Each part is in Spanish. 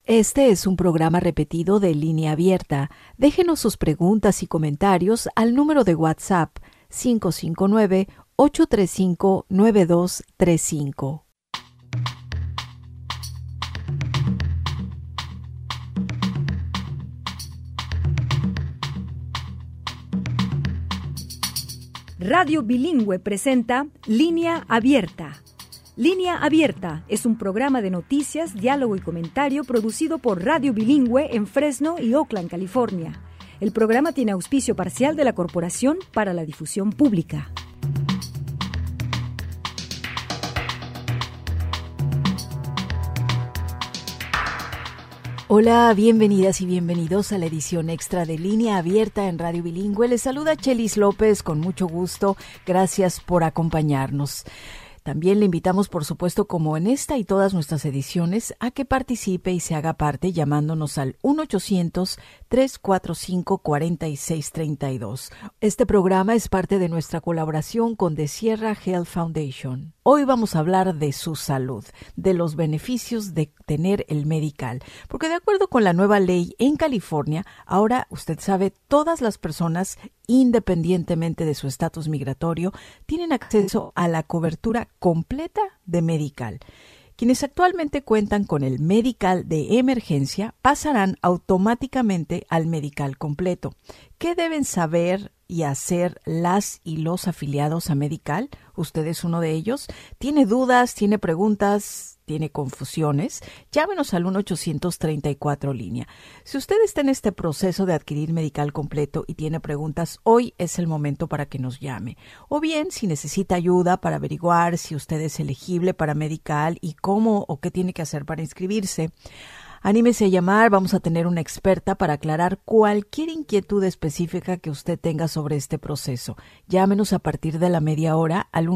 Este es un programa repetido de Línea Abierta. Déjenos sus preguntas y comentarios al número de WhatsApp 559-835-9235. Radio Bilingüe presenta Línea Abierta. Línea Abierta es un programa de noticias, diálogo y comentario producido por Radio Bilingüe en Fresno y Oakland, California. El programa tiene auspicio parcial de la Corporación para la Difusión Pública. Hola, bienvenidas y bienvenidos a la edición extra de Línea Abierta en Radio Bilingüe. Les saluda Chelis López con mucho gusto. Gracias por acompañarnos. También le invitamos, por supuesto, como en esta y todas nuestras ediciones, a que participe y se haga parte llamándonos al 1-800-345-4632. Este programa es parte de nuestra colaboración con The Sierra Health Foundation. Hoy vamos a hablar de su salud, de los beneficios de tener el Medi-Cal, porque de acuerdo con la nueva ley en California, ahora usted sabe, todas las personas, independientemente de su estatus migratorio, tienen acceso a la cobertura completa de Medi-Cal. Quienes actualmente cuentan con el Medi-Cal de emergencia pasarán automáticamente al Medi-Cal completo. ¿Qué deben saber y hacer las y los afiliados a Medi-Cal? ¿Usted es uno de ellos? ¿Tiene dudas? ¿Tiene preguntas? ¿Tiene confusiones? Llámenos al 1-834-LÍNEA. Si usted está en este proceso de adquirir Medi-Cal completo y tiene preguntas, hoy es el momento para que nos llame. O bien, si necesita ayuda para averiguar si usted es elegible para Medi-Cal y cómo o qué tiene que hacer para inscribirse, anímese a llamar, vamos a tener una experta para aclarar cualquier inquietud específica que usted tenga sobre este proceso. Llámenos a partir de la media hora al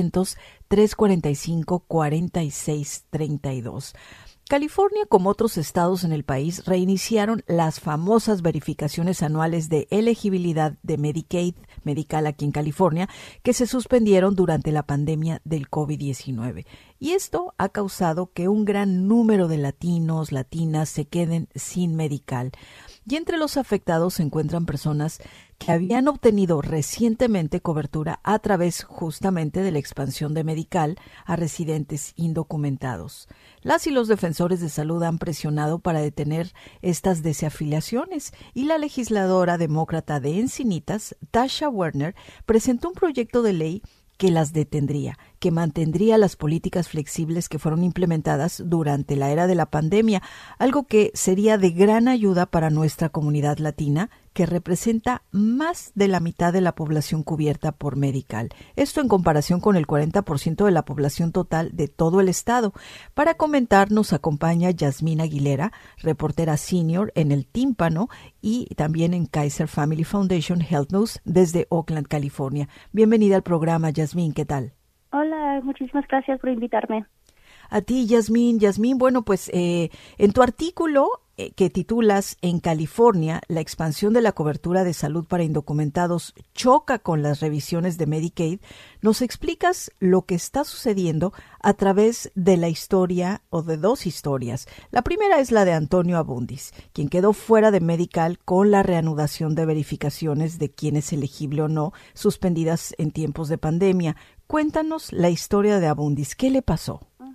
1-800-345-4632. California, como otros estados en el país, reiniciaron las famosas verificaciones anuales de elegibilidad de Medicaid, Medi-Cal aquí en California, que se suspendieron durante la pandemia del COVID-19. Y esto ha causado que un gran número de latinos, latinas se queden sin Medi-Cal. Y entre los afectados se encuentran personas que habían obtenido recientemente cobertura a través justamente de la expansión de Medi-Cal a residentes indocumentados. Las y los defensores de salud han presionado para detener estas desafiliaciones y la legisladora demócrata de Encinitas, Tasha Werner, presentó un proyecto de ley que las detendría, que mantendría las políticas flexibles que fueron implementadas durante la era de la pandemia, algo que sería de gran ayuda para nuestra comunidad latina, que representa más de la mitad de la población cubierta por Medi-Cal. Esto en comparación con el 40% de la población total de todo el estado. Para comentar nos acompaña Yasmín Aguilera, reportera senior en El Tímpano y también en Kaiser Family Foundation Health News desde Oakland, California. Bienvenida al programa, Yasmín, ¿qué tal? Hola, muchísimas gracias por invitarme. A ti, Yasmín. Yasmín, bueno, pues en tu artículo que titulas En California, la expansión de la cobertura de salud para indocumentados choca con las revisiones de Medicaid, nos explicas lo que está sucediendo a través de la historia o de dos historias. La primera es la de Antonio Abundis, quien quedó fuera de Medi-Cal con la reanudación de verificaciones de quién es elegible o no, suspendidas en tiempos de pandemia. Cuéntanos la historia de Abundis. ¿Qué le pasó?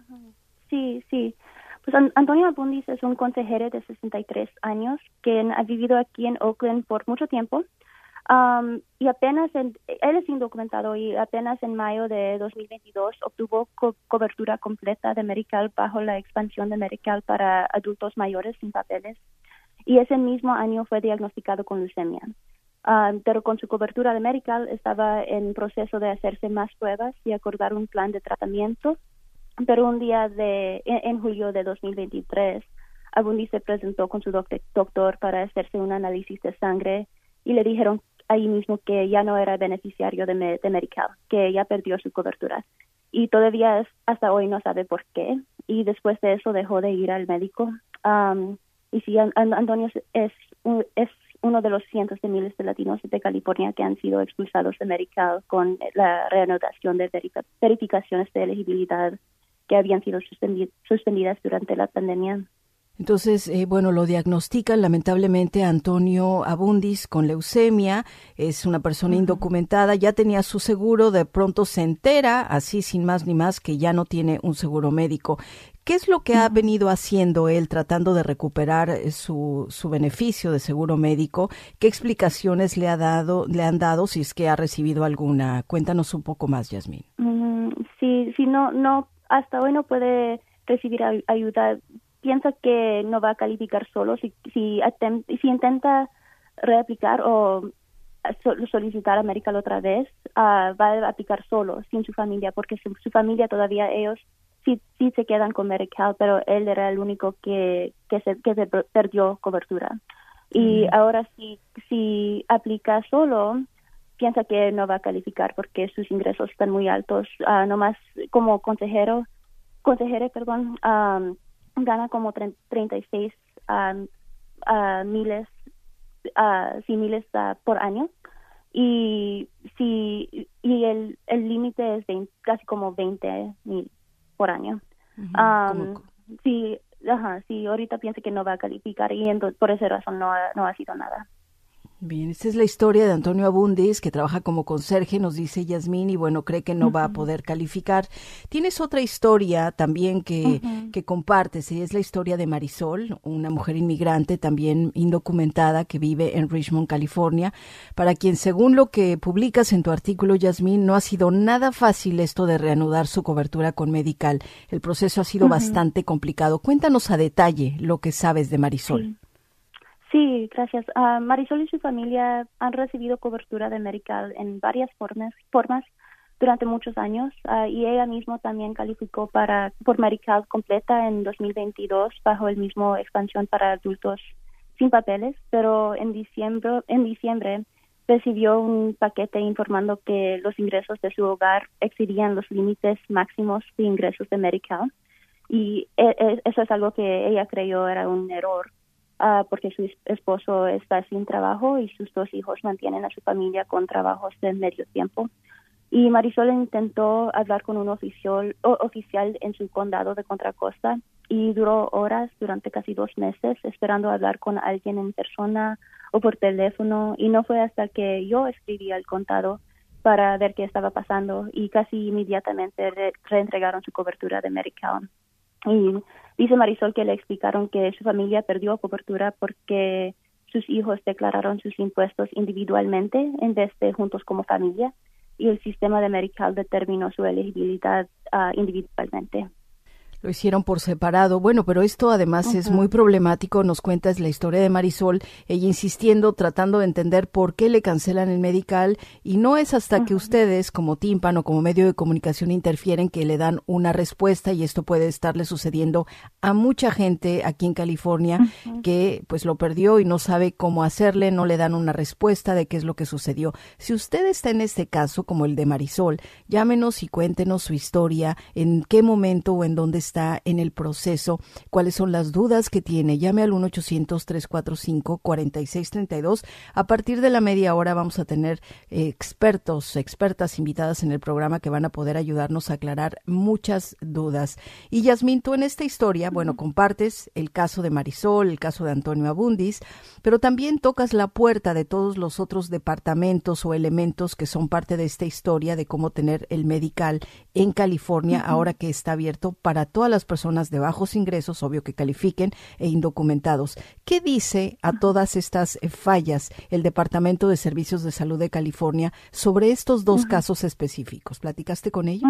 Sí. Pues Antonio Abundis es un consejero de 63 años que ha vivido aquí en Oakland por mucho tiempo y él es indocumentado y apenas en mayo de 2022 obtuvo cobertura completa de Medi-Cal bajo la expansión de Medi-Cal para adultos mayores sin papeles y ese mismo año fue diagnosticado con leucemia. Pero con su cobertura de Medi-Cal estaba en proceso de hacerse más pruebas y acordar un plan de tratamiento. Pero un día en julio de 2023, Abundis se presentó con su doctor para hacerse un análisis de sangre y le dijeron ahí mismo que ya no era beneficiario de Medi-Cal, que ya perdió su cobertura. Y todavía hasta hoy no sabe por qué. Y después de eso dejó de ir al médico. Y sí, Antonio es uno de los cientos de miles de latinos de California que han sido expulsados de Medi-Cal con la reanudación de verificaciones de elegibilidad que habían sido suspendidas durante la pandemia. Entonces, bueno, lo diagnostican lamentablemente a Antonio Abundis con leucemia, es una persona indocumentada, ya tenía su seguro, de pronto se entera, así sin más ni más, que ya no tiene un seguro médico. ¿Qué es lo que ha venido haciendo él tratando de recuperar su beneficio de seguro médico? ¿Qué explicaciones le han dado, si es que ha recibido alguna? Cuéntanos un poco más, Yasmín. Sí, no, hasta hoy no puede recibir ayuda. Piensa que no va a calificar solo si intenta reaplicar o solicitar a Medical otra vez, va a aplicar solo, sin su familia, porque su familia todavía ellos sí se quedan con Medical, pero él era el único que se perdió cobertura. Y ahora si aplica solo, piensa que no va a calificar porque sus ingresos están muy altos. Nomás como consejera, gana como 36 miles por año, y el límite es casi como 20,000 por año. Sí, ahorita piensa que no va a calificar y por esa razón no ha sido nada. Bien, esta es la historia de Antonio Abundis, que trabaja como conserje, nos dice Yasmín, y bueno, cree que no va a poder calificar. Tienes otra historia también que compartes, y es la historia de Marisol, una mujer inmigrante también indocumentada que vive en Richmond, California, para quien, según lo que publicas en tu artículo, Yasmín, no ha sido nada fácil esto de reanudar su cobertura con Medical. El proceso ha sido bastante complicado. Cuéntanos a detalle lo que sabes de Marisol. Sí, gracias. Marisol y su familia han recibido cobertura de Medical en varias formas durante muchos años, y ella misma también calificó por Medical completa en 2022 bajo el mismo expansión para adultos sin papeles, pero en diciembre recibió un paquete informando que los ingresos de su hogar excedían los límites máximos de ingresos de Medical, y eso es algo que ella creyó era un error. Porque su esposo está sin trabajo y sus 2 hijos mantienen a su familia con trabajos de medio tiempo. Y Marisol intentó hablar con un oficial en su condado de Contra Costa, y duró horas durante casi 2 meses esperando hablar con alguien en persona o por teléfono, y no fue hasta que yo escribí al condado para ver qué estaba pasando, y casi inmediatamente reentregaron su cobertura de Medical. Y dice Marisol que le explicaron que su familia perdió cobertura porque sus hijos declararon sus impuestos individualmente en vez de juntos como familia, y el sistema de Medical determinó su elegibilidad individualmente. Lo hicieron por separado. Bueno, pero esto además es muy problemático. Nos cuentas la historia de Marisol, ella insistiendo, tratando de entender por qué le cancelan el Medical, y no es hasta que ustedes, como Tímpano, como medio de comunicación, interfieren, que le dan una respuesta, y esto puede estarle sucediendo a mucha gente aquí en California que pues lo perdió y no sabe cómo hacerle, no le dan una respuesta de qué es lo que sucedió. Si usted está en este caso, como el de Marisol, llámenos y cuéntenos su historia, en qué momento o en dónde está en el proceso, cuáles son las dudas que tiene. Llame al 1-800-345-4632. A partir de la media hora vamos a tener expertas invitadas en el programa que van a poder ayudarnos a aclarar muchas dudas. Y Yasmín, tú en esta historia, bueno, compartes el caso de Marisol, el caso de Antonio Abundis, pero también tocas la puerta de todos los otros departamentos o elementos que son parte de esta historia de cómo tener el Medical en California, ahora que está abierto para todas las personas de bajos ingresos, obvio que califiquen, e indocumentados. ¿Qué dice a todas estas fallas el Departamento de Servicios de Salud de California sobre estos 2 casos específicos? ¿Platicaste con ellos?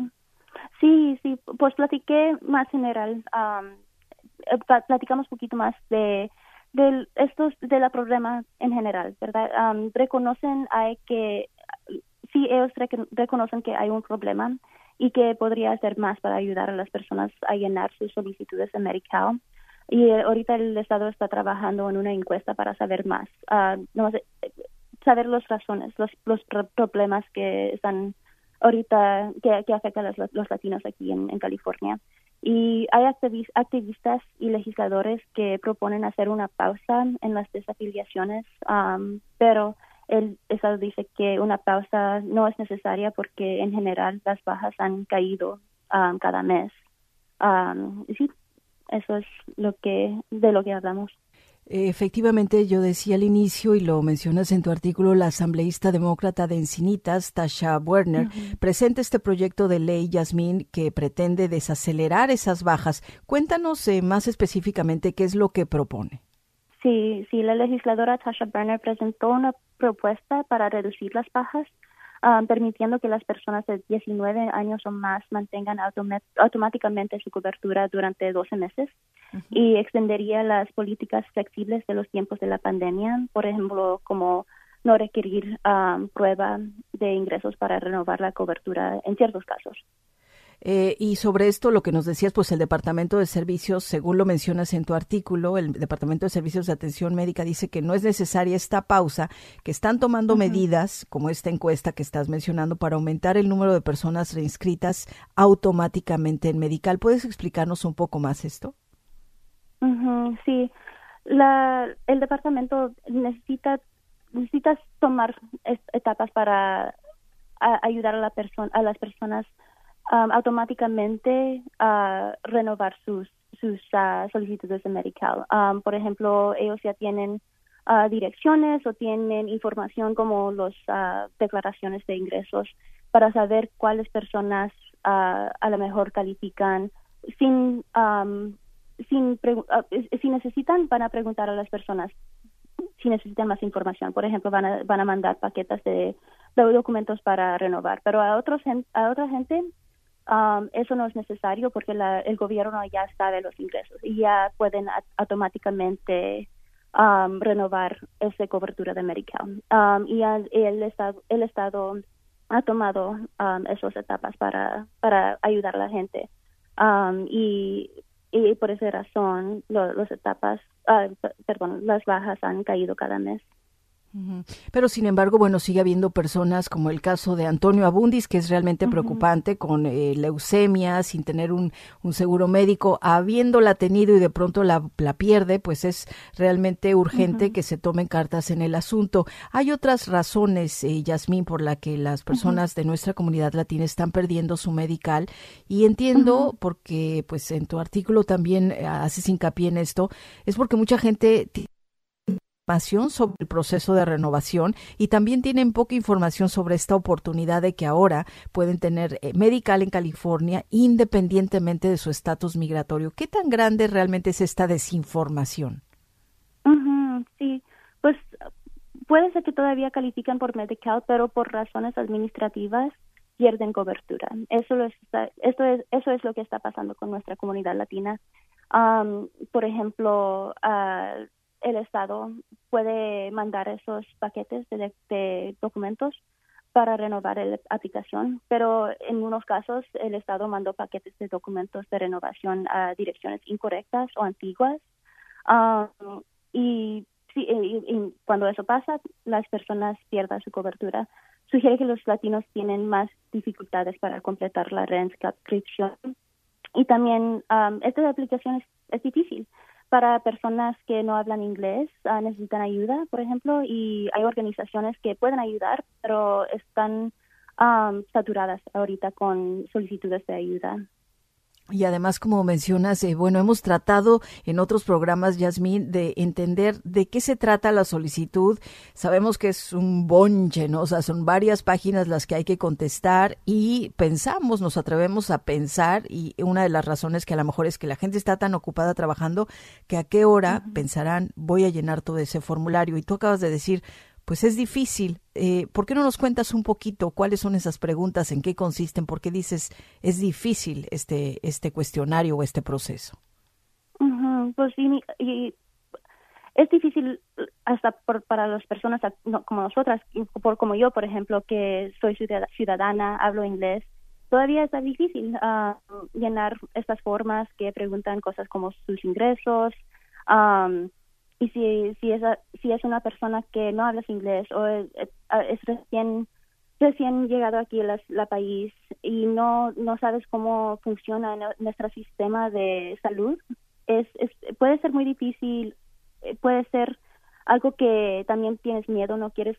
Sí, pues platiqué más general. Platicamos un poquito más de la problema en general, ¿verdad? Reconocen ellos reconocen que hay un problema y que podría hacer más para ayudar a las personas a llenar sus solicitudes de Medical. Y ahorita el Estado está trabajando en una encuesta para saber más, saber las razones, los problemas que están ahorita, que afectan a los latinos aquí en California. Y hay activistas y legisladores que proponen hacer una pausa en las desafiliaciones, pero el Estado dice que una pausa no es necesaria porque en general las bajas han caído cada mes. Sí, eso es de lo que hablamos. Efectivamente, yo decía al inicio, y lo mencionas en tu artículo, la asambleísta demócrata de Encinitas, Tasha Werner, presenta este proyecto de ley, Yasmín, que pretende desacelerar esas bajas. Cuéntanos más específicamente qué es lo que propone. Sí, la legisladora Tasha Werner presentó una propuesta para reducir las bajas, permitiendo que las personas de 19 años o más mantengan automáticamente su cobertura durante 12 meses y extendería las políticas flexibles de los tiempos de la pandemia, por ejemplo, como no requerir prueba de ingresos para renovar la cobertura en ciertos casos. Y sobre esto, lo que nos decías, pues el Departamento de Servicios, según lo mencionas en tu artículo, el Departamento de Servicios de Atención Médica dice que no es necesaria esta pausa, que están tomando medidas, como esta encuesta que estás mencionando, para aumentar el número de personas reinscritas automáticamente en Medical. ¿Puedes explicarnos un poco más esto? Sí, el departamento necesita tomar etapas para ayudar a las personas automáticamente renovar sus solicitudes de Medical. Por ejemplo, ellos ya tienen direcciones o tienen información como las declaraciones de ingresos para saber cuáles personas a lo mejor califican si necesitan, van a preguntar a las personas si necesitan más información. Por ejemplo, van a mandar paquetes de documentos para renovar. Pero a otra gente eso no es necesario porque el gobierno ya sabe los ingresos y ya pueden automáticamente renovar esa cobertura de Medical. Y el Estado ha tomado esas etapas para ayudar a la gente. Y por esa razón las bajas han caído cada mes. Pero sin embargo, bueno, sigue habiendo personas como el caso de Antonio Abundis, que es realmente preocupante, con leucemia, sin tener un seguro médico, habiéndola tenido y de pronto la pierde, pues es realmente urgente que se tomen cartas en el asunto. Hay otras razones, Yasmín, por la que las personas de nuestra comunidad latina están perdiendo su Medical, y entiendo, porque pues en tu artículo también haces hincapié en esto, es porque mucha gente sobre el proceso de renovación y también tienen poca información sobre esta oportunidad de que ahora pueden tener Medical en California independientemente de su estatus migratorio. ¿Qué tan grande realmente es esta desinformación? Sí, pues puede ser que todavía califican por Medical, pero por razones administrativas pierden cobertura. Eso es lo que está pasando con nuestra comunidad latina. Por ejemplo, el Estado puede mandar esos paquetes de documentos para renovar la aplicación, pero en unos casos el Estado mandó paquetes de documentos de renovación a direcciones incorrectas o antiguas. Y cuando eso pasa, las personas pierden su cobertura. Sugiere que los latinos tienen más dificultades para completar la reinscripción. Y también esta aplicación es difícil. Para personas que no hablan inglés, necesitan ayuda, por ejemplo, y hay organizaciones que pueden ayudar, pero están saturadas ahorita con solicitudes de ayuda. Y además, como mencionas, bueno, hemos tratado en otros programas, Yasmín, de entender de qué se trata la solicitud. Sabemos que es un bonche, ¿no? O sea, son varias páginas las que hay que contestar y nos atrevemos a pensar, y una de las razones que a lo mejor es que la gente está tan ocupada trabajando que a qué hora pensarán, voy a llenar todo ese formulario. Y tú acabas de decir, pues es difícil. ¿Por qué no nos cuentas un poquito cuáles son esas preguntas, en qué consisten? ¿Por qué dices es difícil este cuestionario o este proceso? Pues y es difícil hasta para las personas como nosotras, como yo, por ejemplo, que soy ciudadana, hablo inglés. Todavía está difícil llenar estas formas que preguntan cosas como sus ingresos. Y si es una persona que no habla inglés o es recién llegado aquí a la país y no sabes cómo funciona nuestro sistema de salud, puede ser muy difícil, puede ser algo que también tienes miedo, no quieres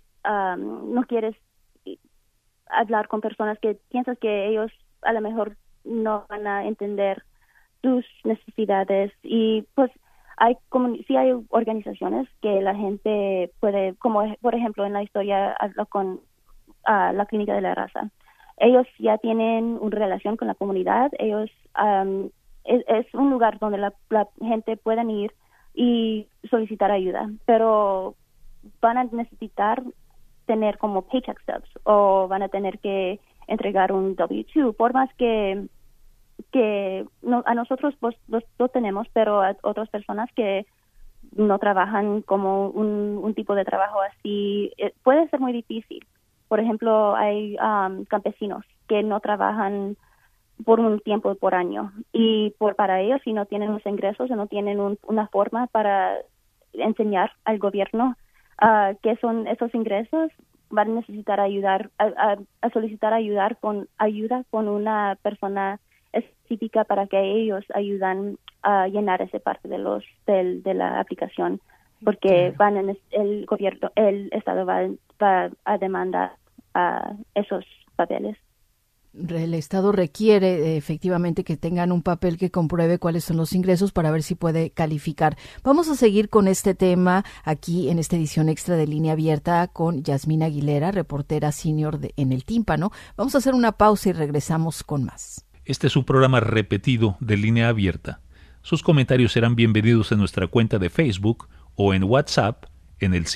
hablar con personas que piensas que ellos a lo mejor no van a entender tus necesidades. Y pues sí hay organizaciones que la gente puede, como por ejemplo en la historia hablo con la Clínica de la Raza. Ellos ya tienen una relación con la comunidad. Ellos es un lugar donde la gente puede ir y solicitar ayuda, pero van a necesitar tener como paycheck stubs o van a tener que entregar un W-2, por más que no, a nosotros lo tenemos, pero a otras personas que no trabajan como un tipo de trabajo así, puede ser muy difícil. Por ejemplo, hay campesinos que no trabajan por un tiempo por año y para ellos si no tienen los ingresos o no tienen una forma para enseñar al gobierno qué son esos ingresos, van a necesitar a solicitar ayuda con una persona específica para que ellos ayudan a llenar esa parte de la aplicación, porque el estado va a demandar esos papeles. El Estado requiere efectivamente que tengan un papel que compruebe cuáles son los ingresos para ver si puede calificar. Vamos a seguir con este tema aquí en esta edición extra de Línea Abierta con Yasmín Aguilera, reportera senior en El Tímpano. Vamos a hacer una pausa y regresamos con más. Este es un programa repetido de Línea Abierta. Sus comentarios serán bienvenidos en nuestra cuenta de Facebook o en WhatsApp en el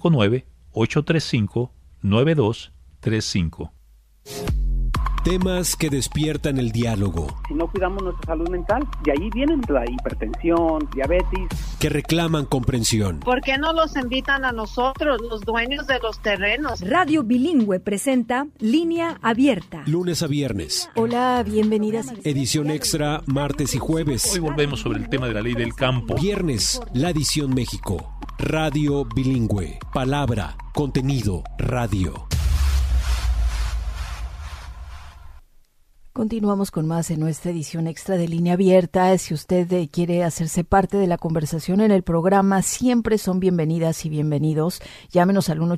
559-835-9235. Temas que despiertan el diálogo. Si no cuidamos nuestra salud mental, de ahí vienen la hipertensión, diabetes. Que reclaman comprensión. ¿Por qué no los invitan a nosotros, los dueños de los terrenos? Radio Bilingüe presenta Línea Abierta. Lunes a viernes. Hola, bienvenidas. Edición extra martes y jueves. Hoy volvemos sobre el tema de la ley del campo. Viernes, la edición México. Radio Bilingüe. Palabra, contenido, radio. Continuamos con más en nuestra edición extra de Línea Abierta. Si usted quiere hacerse parte de la conversación en el programa, siempre son bienvenidas y bienvenidos. Llámenos al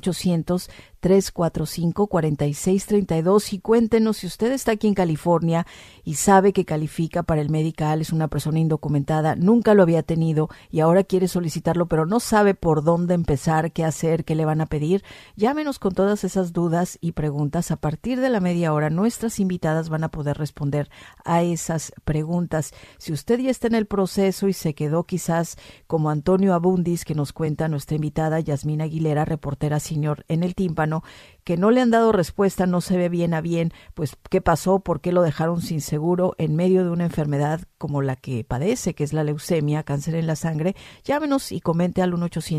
1-800-345-4632 y cuéntenos si usted está aquí en California y sabe que califica para el Medical, es una persona indocumentada, nunca lo había tenido y ahora quiere solicitarlo, pero no sabe por dónde empezar, qué hacer, qué le van a pedir. Llámenos con todas esas dudas y preguntas. A partir de la media hora, nuestras invitadas van a poder responder a esas preguntas. Si usted ya está en el proceso y se quedó quizás como Antonio Abundis, que nos cuenta nuestra invitada Yasmín Aguilera, reportera senior en El Tímpano, que no le han dado respuesta, no se ve bien a bien, pues qué pasó, por qué lo dejaron sin seguro en medio de una enfermedad como la que padece, que es la leucemia, cáncer en la sangre. Llámenos y comente al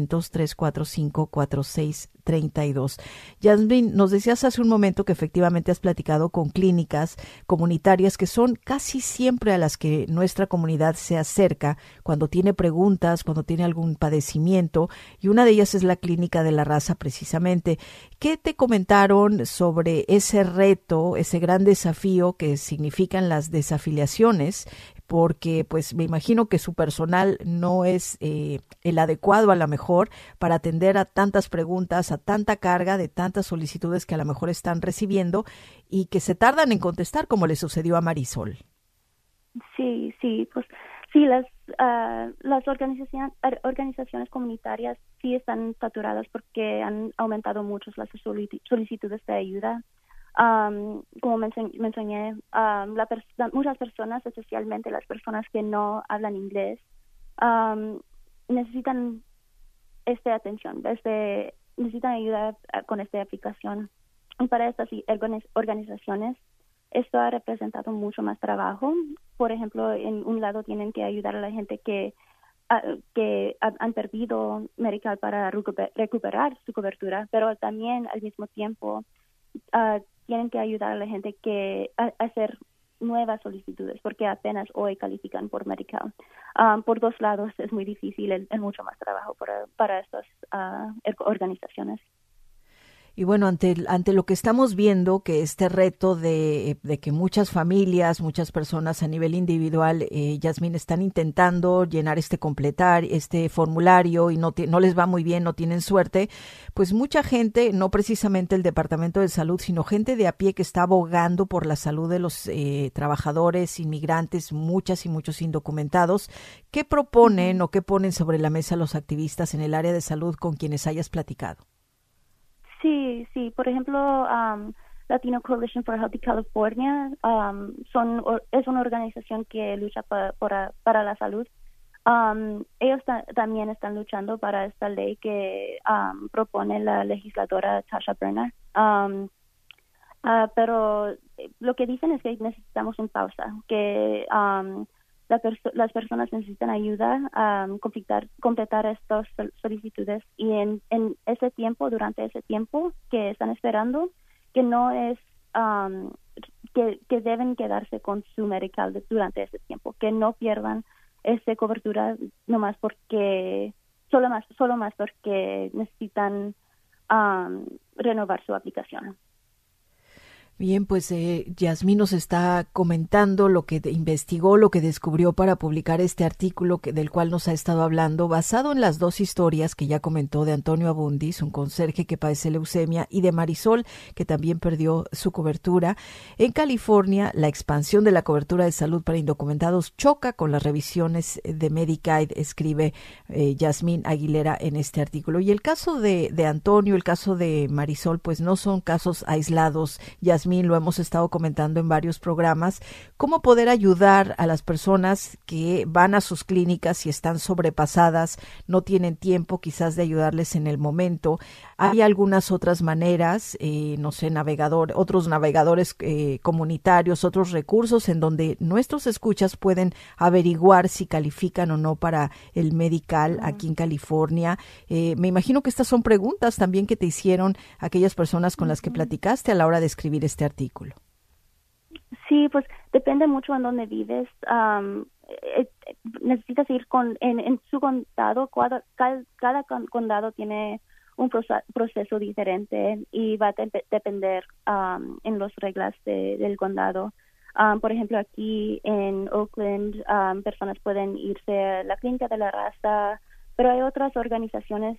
1-800-345-4632. Yasmín, nos decías hace un momento que efectivamente has platicado con clínicas comunitarias que son casi siempre a las que nuestra comunidad se acerca cuando tiene preguntas, cuando tiene algún padecimiento, y una de ellas es la Clínica de la Raza precisamente. ¿Qué te comentaron sobre ese reto, ese gran desafío que significan las desafiliaciones? Porque pues me imagino que su personal no es el adecuado a lo mejor para atender a tantas preguntas, a tanta carga de tantas solicitudes que a lo mejor están recibiendo y que se tardan en contestar, como le sucedió a Marisol. Sí, pues sí, las organizaciones comunitarias sí están saturadas porque han aumentado mucho las solicitudes de ayuda. Como mencioné, muchas personas, especialmente las personas que no hablan inglés, necesitan esta atención, necesitan ayuda con esta aplicación. Y para estas organizaciones, esto ha representado mucho más trabajo. Por ejemplo, en un lado tienen que ayudar a la gente que han perdido Medical para recuperar su cobertura, pero también al mismo tiempo tienen que ayudar a la gente a hacer nuevas solicitudes, porque apenas hoy califican por Medical. Por dos lados es muy difícil, es mucho más trabajo para estas organizaciones. Y bueno, ante lo que estamos viendo, que este reto de que muchas familias, muchas personas a nivel individual, Yasmín, están intentando llenar completar este formulario y no les va muy bien, no tienen suerte, pues mucha gente, no precisamente el Departamento de Salud, sino gente de a pie que está abogando por la salud de los trabajadores, inmigrantes, muchas y muchos indocumentados. ¿Qué proponen o qué ponen sobre la mesa los activistas en el área de salud con quienes hayas platicado? Sí. Por ejemplo, Latino Coalition for Healthy California es una organización que lucha para la salud. Ellos también están luchando para esta ley que propone la legisladora Tasha Brenner. Pero lo que dicen es que necesitamos una pausa, que las personas necesitan ayuda a completar estas solicitudes y en ese tiempo, durante ese tiempo que están esperando, que no es que deben quedarse con su medical durante ese tiempo, que no pierdan esa cobertura nomás porque solo más porque necesitan renovar su aplicación. Bien, pues Yasmín nos está comentando lo que investigó, lo que descubrió para publicar este artículo del cual nos ha estado hablando, basado en las dos historias que ya comentó de Antonio Abundis, un conserje que padece leucemia, y de Marisol, que también perdió su cobertura. En California, la expansión de la cobertura de salud para indocumentados choca con las revisiones de Medicaid, escribe Yasmín Aguilera en este artículo. Y el caso de Antonio, el caso de Marisol, pues no son casos aislados. Yasmín, lo hemos estado comentando en varios programas, cómo poder ayudar a las personas que van a sus clínicas y están sobrepasadas, no tienen tiempo quizás de ayudarles en el momento. Hay algunas otras maneras, otros navegadores comunitarios, otros recursos en donde nuestros escuchas pueden averiguar si califican o no para el Medical aquí en California. Me imagino que estas son preguntas también que te hicieron aquellas personas con las que platicaste a la hora de escribir este artículo. Sí, pues depende mucho en dónde vives. Necesitas ir en su condado. Cada condado tiene un proceso diferente y va a depender en las reglas del condado. Por ejemplo, aquí en Oakland, personas pueden irse a la clínica de la raza, pero hay otras organizaciones.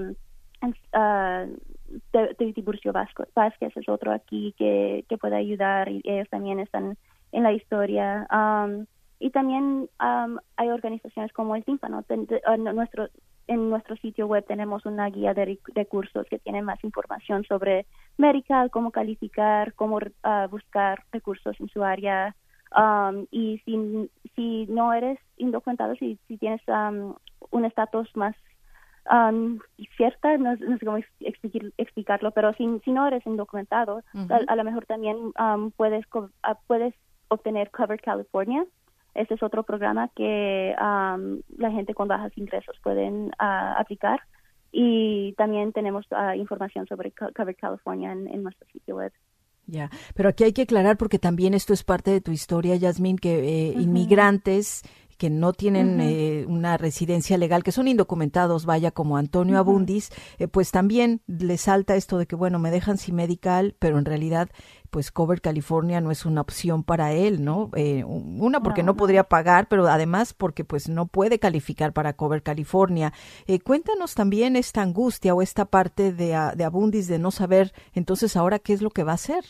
De Tiburcio Vázquez es otro aquí que puede ayudar y ellos también están en la historia. Y también hay organizaciones como el Tímpano. En nuestro sitio web tenemos una guía de recursos que tiene más información sobre Medical, cómo calificar, cómo buscar recursos en su área. Y si no eres indocumentado, si tienes un estatus más cierta, no sé cómo explicarlo, pero si no eres indocumentado, a lo mejor también puedes obtener Covered California. Ese es otro programa que la gente con bajos ingresos pueden aplicar, y también tenemos información sobre Covered California en nuestro sitio web. Ya, pero aquí hay que aclarar, porque también esto es parte de tu historia, Yasmín, que inmigrantes que no tienen una residencia legal, que son indocumentados, vaya, como Antonio Abundis, pues también les salta esto de que, bueno, me dejan sin Medical, pero en realidad, pues Covered California no es una opción para él, ¿no? Porque no podría pagar, pero además porque pues no puede calificar para Covered California. Cuéntanos también esta angustia o esta parte de Abundis de no saber, entonces, ahora qué es lo que va a hacer.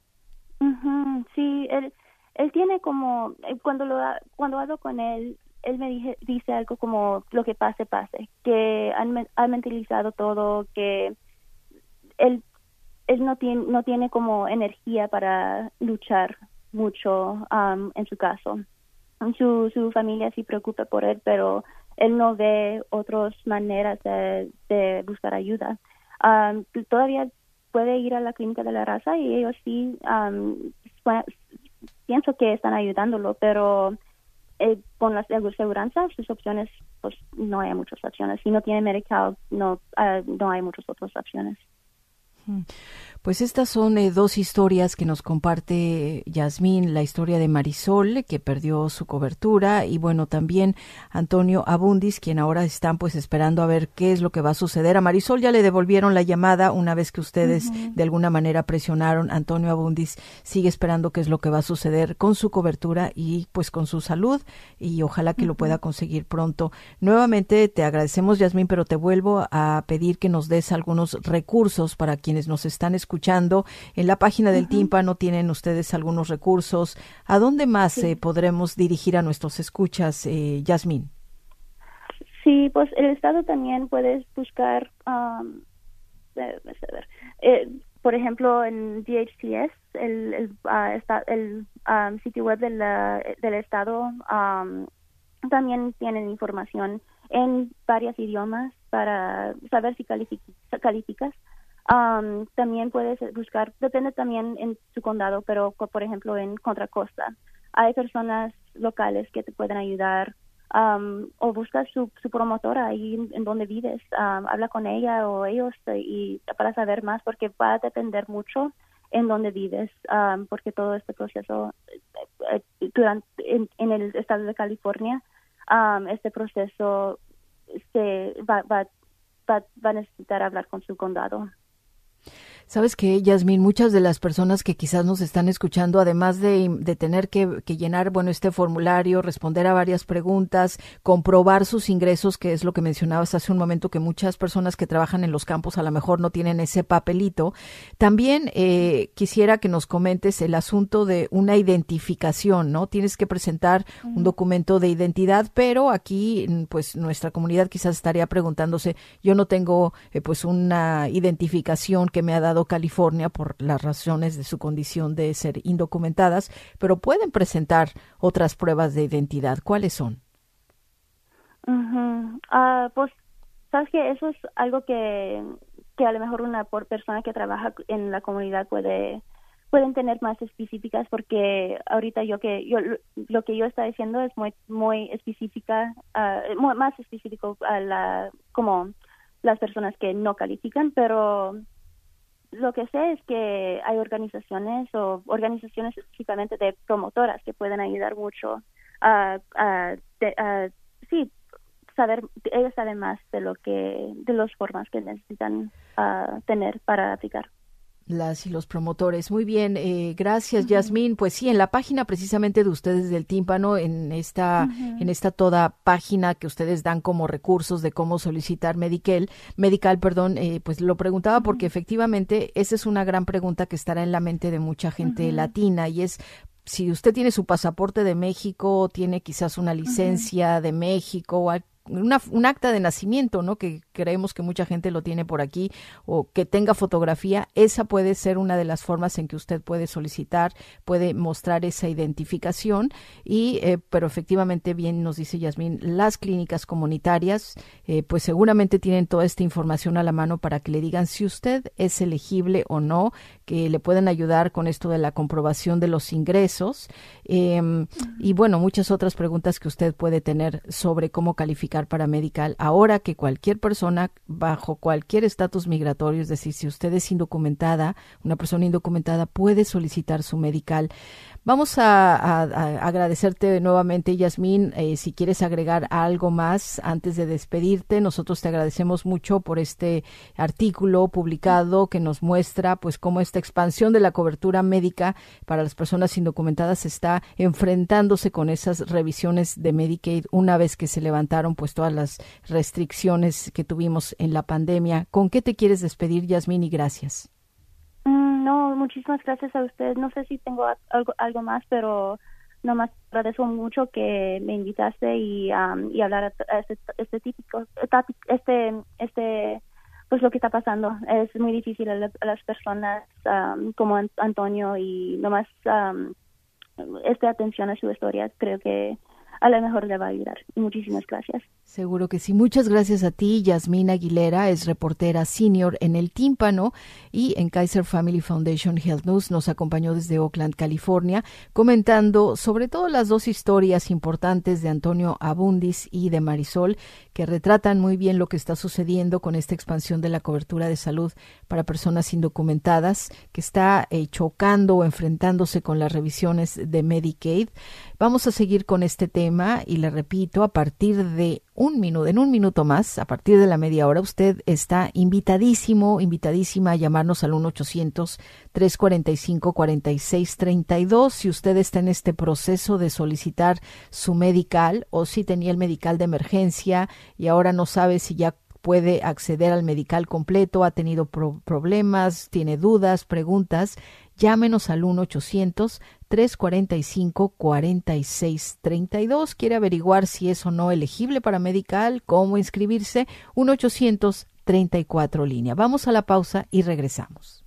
Sí, él tiene como, cuando hablo con él me dice algo como lo que pase, que han mentalizado todo, que él no tiene como energía para luchar mucho en su caso. Su familia sí preocupa por él, pero él no ve otras maneras de buscar ayuda. Todavía puede ir a la clínica de la raza y ellos sí pienso que están ayudándolo, pero con la seguridad, sus opciones, pues no hay muchas opciones. Si no tiene Medical, no hay muchas otras opciones. Pues estas son dos historias que nos comparte Yasmín, la historia de Marisol, que perdió su cobertura, y bueno, también Antonio Abundis, quien ahora están pues esperando a ver qué es lo que va a suceder. A Marisol ya le devolvieron la llamada una vez que ustedes de alguna manera presionaron. Antonio Abundis sigue esperando qué es lo que va a suceder con su cobertura y pues con su salud, y ojalá que lo pueda conseguir pronto. Nuevamente te agradecemos, Yasmín, pero te vuelvo a pedir que nos des algunos recursos para quienes nos están escuchando. En la página del Tímpano tienen ustedes algunos recursos. ¿A dónde más podremos dirigir a nuestros escuchas, Yasmín? Sí, pues el Estado también puedes buscar, por ejemplo, en DHCS, el sitio web del Estado, también tienen información en varios idiomas para saber si calificas. También puedes buscar, depende también en su condado, pero por ejemplo en Contra Costa hay personas locales que te pueden ayudar, o busca su promotora ahí en donde vives, habla con ella o ellos y para saber más, porque va a depender mucho en donde vives, porque todo este proceso en el estado de California, este proceso va a necesitar hablar con su condado. Sabes que, Yasmín, muchas de las personas que quizás nos están escuchando, además de tener que llenar, bueno, este formulario, responder a varias preguntas, comprobar sus ingresos, que es lo que mencionabas hace un momento, que muchas personas que trabajan en los campos a lo mejor no tienen ese papelito. También quisiera que nos comentes el asunto de una identificación, ¿no? Tienes que presentar un documento de identidad, pero aquí, pues, nuestra comunidad quizás estaría preguntándose, yo no tengo, pues, una identificación que me ha dado California por las razones de su condición de ser indocumentadas, pero pueden presentar otras pruebas de identidad. ¿Cuáles son? Pues, sabes que eso es algo que a lo mejor una persona que trabaja en la comunidad pueden tener más específicas, porque ahorita lo que yo estoy diciendo es muy específica, más específico como las personas que no califican, pero lo que sé es que hay organizaciones específicamente de promotoras que pueden ayudar mucho saber, ellos saben más de las formas que necesitan tener para aplicar. Las y los promotores. Muy bien, gracias, Yasmín. Pues sí, en la página precisamente de ustedes del Tímpano, en esta toda página que ustedes dan como recursos de cómo solicitar medical, pues lo preguntaba porque efectivamente esa es una gran pregunta que estará en la mente de mucha gente latina, y es: si usted tiene su pasaporte de México, tiene quizás una licencia de México o un acta de nacimiento, ¿no? Que creemos que mucha gente lo tiene por aquí, o que tenga fotografía, esa puede ser una de las formas en que usted puede solicitar, puede mostrar esa identificación, pero efectivamente, bien nos dice Yasmín, las clínicas comunitarias pues seguramente tienen toda esta información a la mano para que le digan si usted es elegible o no, que le pueden ayudar con esto de la comprobación de los ingresos, y bueno, muchas otras preguntas que usted puede tener sobre cómo calificar para medical, ahora que cualquier persona bajo cualquier estatus migratorio, es decir, si usted es indocumentada, una persona indocumentada, puede solicitar su medical. Vamos a agradecerte nuevamente, Yasmín. Si quieres agregar algo más antes de despedirte, nosotros te agradecemos mucho por este artículo publicado que nos muestra pues cómo esta expansión de la cobertura médica para las personas indocumentadas está enfrentándose con esas revisiones de Medicaid una vez que se levantaron pues todas las restricciones que tuvimos en la pandemia. ¿Con qué te quieres despedir, Yasmín? Y gracias. No, muchísimas gracias a usted. No sé si tengo algo más, pero nomás agradezco mucho que me invitaste y hablar a pues lo que está pasando. Es muy difícil a las personas como Antonio, y nomás esta atención a su historia creo que a lo mejor le va a ayudar. Y muchísimas gracias. Seguro que sí. Muchas gracias a ti. Yasmín Aguilera es reportera senior en El Tímpano y en Kaiser Family Foundation Health News. Nos acompañó desde Oakland, California, comentando sobre todo las dos historias importantes de Antonio Abundis y de Marisol, que retratan muy bien lo que está sucediendo con esta expansión de la cobertura de salud para personas indocumentadas, que está chocando o enfrentándose con las revisiones de Medicaid. Vamos a seguir con este tema y le repito, a partir de en un minuto más, a partir de la media hora, usted está invitadísima a llamarnos al 1-800-345-4632. Si usted está en este proceso de solicitar su medical o si tenía el medical de emergencia y ahora no sabe si ya puede acceder al medical completo, ha tenido problemas, tiene dudas, preguntas, llámenos al 1-800-345-4632. ¿Quiere averiguar si es o no elegible para medical? ¿Cómo inscribirse? 1-800-34 línea. Vamos a la pausa y regresamos.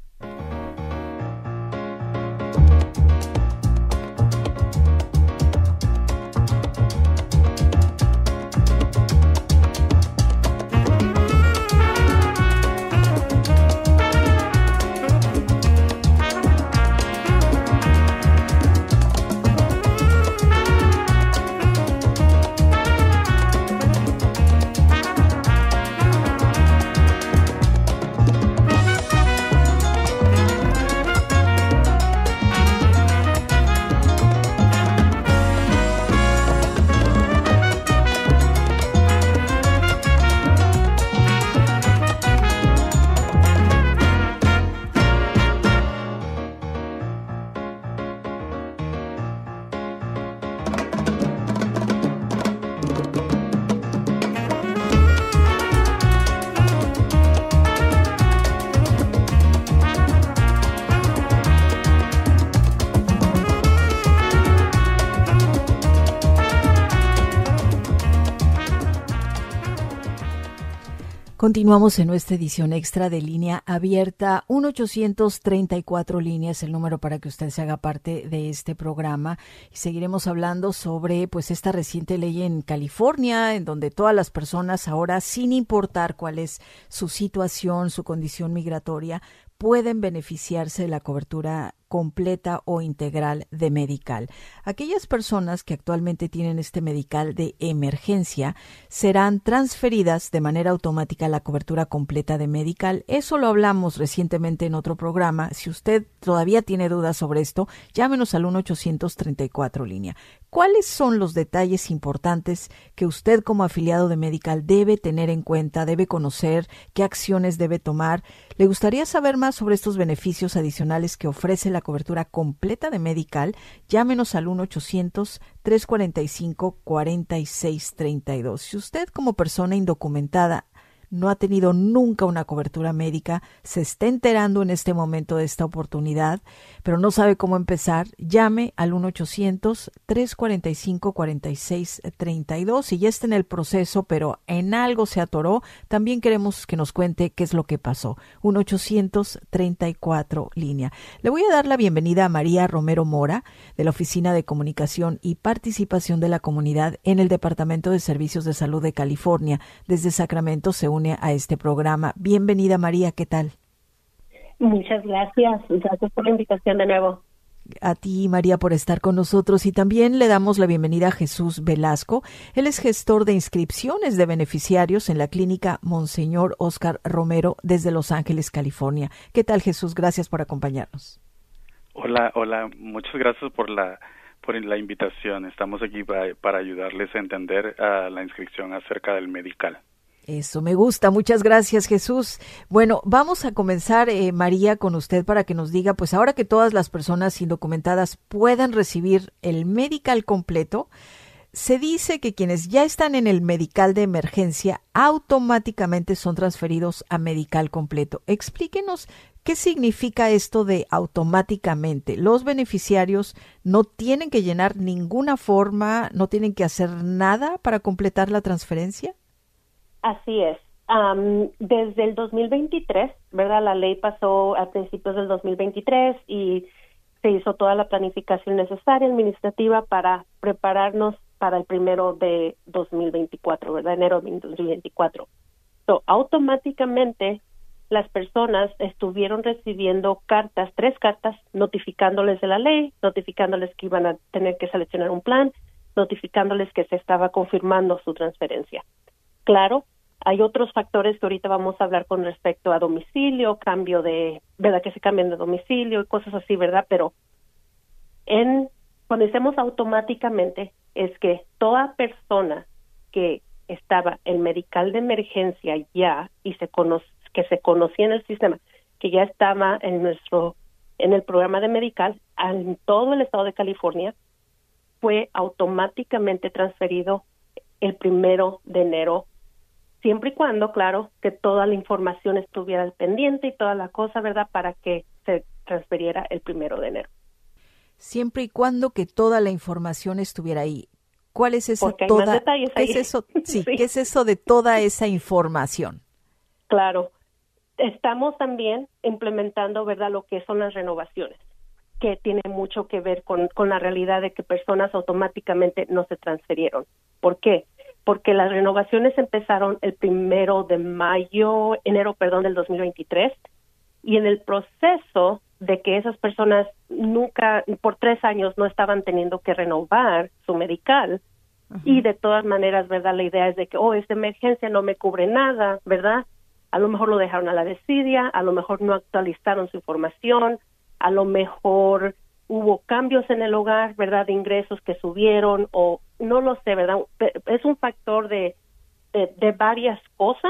Continuamos en nuestra edición extra de Línea Abierta. 1-800-34 líneas, el número para que usted se haga parte de este programa. Y seguiremos hablando sobre pues esta reciente ley en California, en donde todas las personas ahora, sin importar cuál es su situación, su condición migratoria, pueden beneficiarse de la cobertura completa o integral de medical. Aquellas personas que actualmente tienen este medical de emergencia serán transferidas de manera automática a la cobertura completa de medical. Eso lo hablamos recientemente en otro programa. Si usted todavía tiene dudas sobre esto, llámenos al 1-800-34 línea. ¿Cuáles son los detalles importantes que usted como afiliado de medical debe tener en cuenta, debe conocer, qué acciones debe tomar? ¿Le gustaría saber más sobre estos beneficios adicionales que ofrece la cobertura completa de medical? Llámenos al 1-800-345-4632. Si usted como persona indocumentada no ha tenido nunca una cobertura médica, se está enterando en este momento de esta oportunidad, pero no sabe cómo empezar, llame al 1-800-345-4632. Si ya está en el proceso, pero en algo se atoró, también queremos que nos cuente qué es lo que pasó. 1-800-34 línea. Le voy a dar la bienvenida a María Romero Mora, de la Oficina de Comunicación y Participación de la Comunidad en el Departamento de Servicios de Salud de California. Desde Sacramento se une a este programa. Bienvenida, María, ¿qué tal? Muchas gracias. Gracias por la invitación de nuevo. A ti, María, por estar con nosotros, y también le damos la bienvenida a Jesús Velasco. Él es gestor de inscripciones de beneficiarios en la clínica Monseñor Oscar Romero desde Los Ángeles, California. ¿Qué tal, Jesús? Gracias por acompañarnos. Hola, muchas gracias por la invitación. Estamos aquí para ayudarles a entender la inscripción acerca del medical. Eso me gusta. Muchas gracias, Jesús. Bueno, vamos a comenzar, María, con usted para que nos diga, pues ahora que todas las personas indocumentadas puedan recibir el medical completo, se dice que quienes ya están en el medical de emergencia automáticamente son transferidos a medical completo. Explíquenos qué significa esto de automáticamente. Los beneficiarios no tienen que llenar ninguna forma, no tienen que hacer nada para completar la transferencia. Así es. Desde el 2023, ¿verdad? La ley pasó a principios del 2023 y se hizo toda la planificación necesaria administrativa para prepararnos para el 1 de 2024, ¿verdad? Enero de 2024. Automáticamente las personas estuvieron recibiendo cartas, 3 cartas, notificándoles de la ley, notificándoles que iban a tener que seleccionar un plan, notificándoles que se estaba confirmando su transferencia. Claro, hay otros factores que ahorita vamos a hablar con respecto a domicilio, cambio de, ¿verdad? Que se cambian de domicilio y cosas así, ¿verdad? Pero cuando decimos automáticamente, es que toda persona que estaba en medical de emergencia ya y que se conocía en el sistema, que ya estaba en el programa de medical en todo el estado de California, fue automáticamente transferido el 1 de enero, siempre y cuando, claro, que toda la información estuviera al pendiente y toda la cosa, ¿verdad?, para que se transfiriera el 1 de enero. Siempre y cuando que toda la información estuviera ahí. ¿Cuál es esa Porque hay toda? más detalles ahí. ¿Qué es eso? Sí, Sí. ¿Qué es eso de toda esa información? Claro. Estamos también implementando, ¿verdad?, lo que son las renovaciones, que tiene mucho que ver con la realidad de que personas automáticamente no se transfirieron. ¿Por qué? Porque las renovaciones empezaron el 1 de enero del 2023, y en el proceso de que esas personas nunca, por 3 años, no estaban teniendo que renovar su medical, y de todas maneras, ¿verdad?, la idea es de que, es de emergencia, no me cubre nada, ¿verdad? A lo mejor lo dejaron a la desidia, a lo mejor no actualizaron su información, a lo mejor hubo cambios en el hogar, ¿verdad?, de ingresos que subieron, o no lo sé, ¿verdad? Es un factor de varias cosas,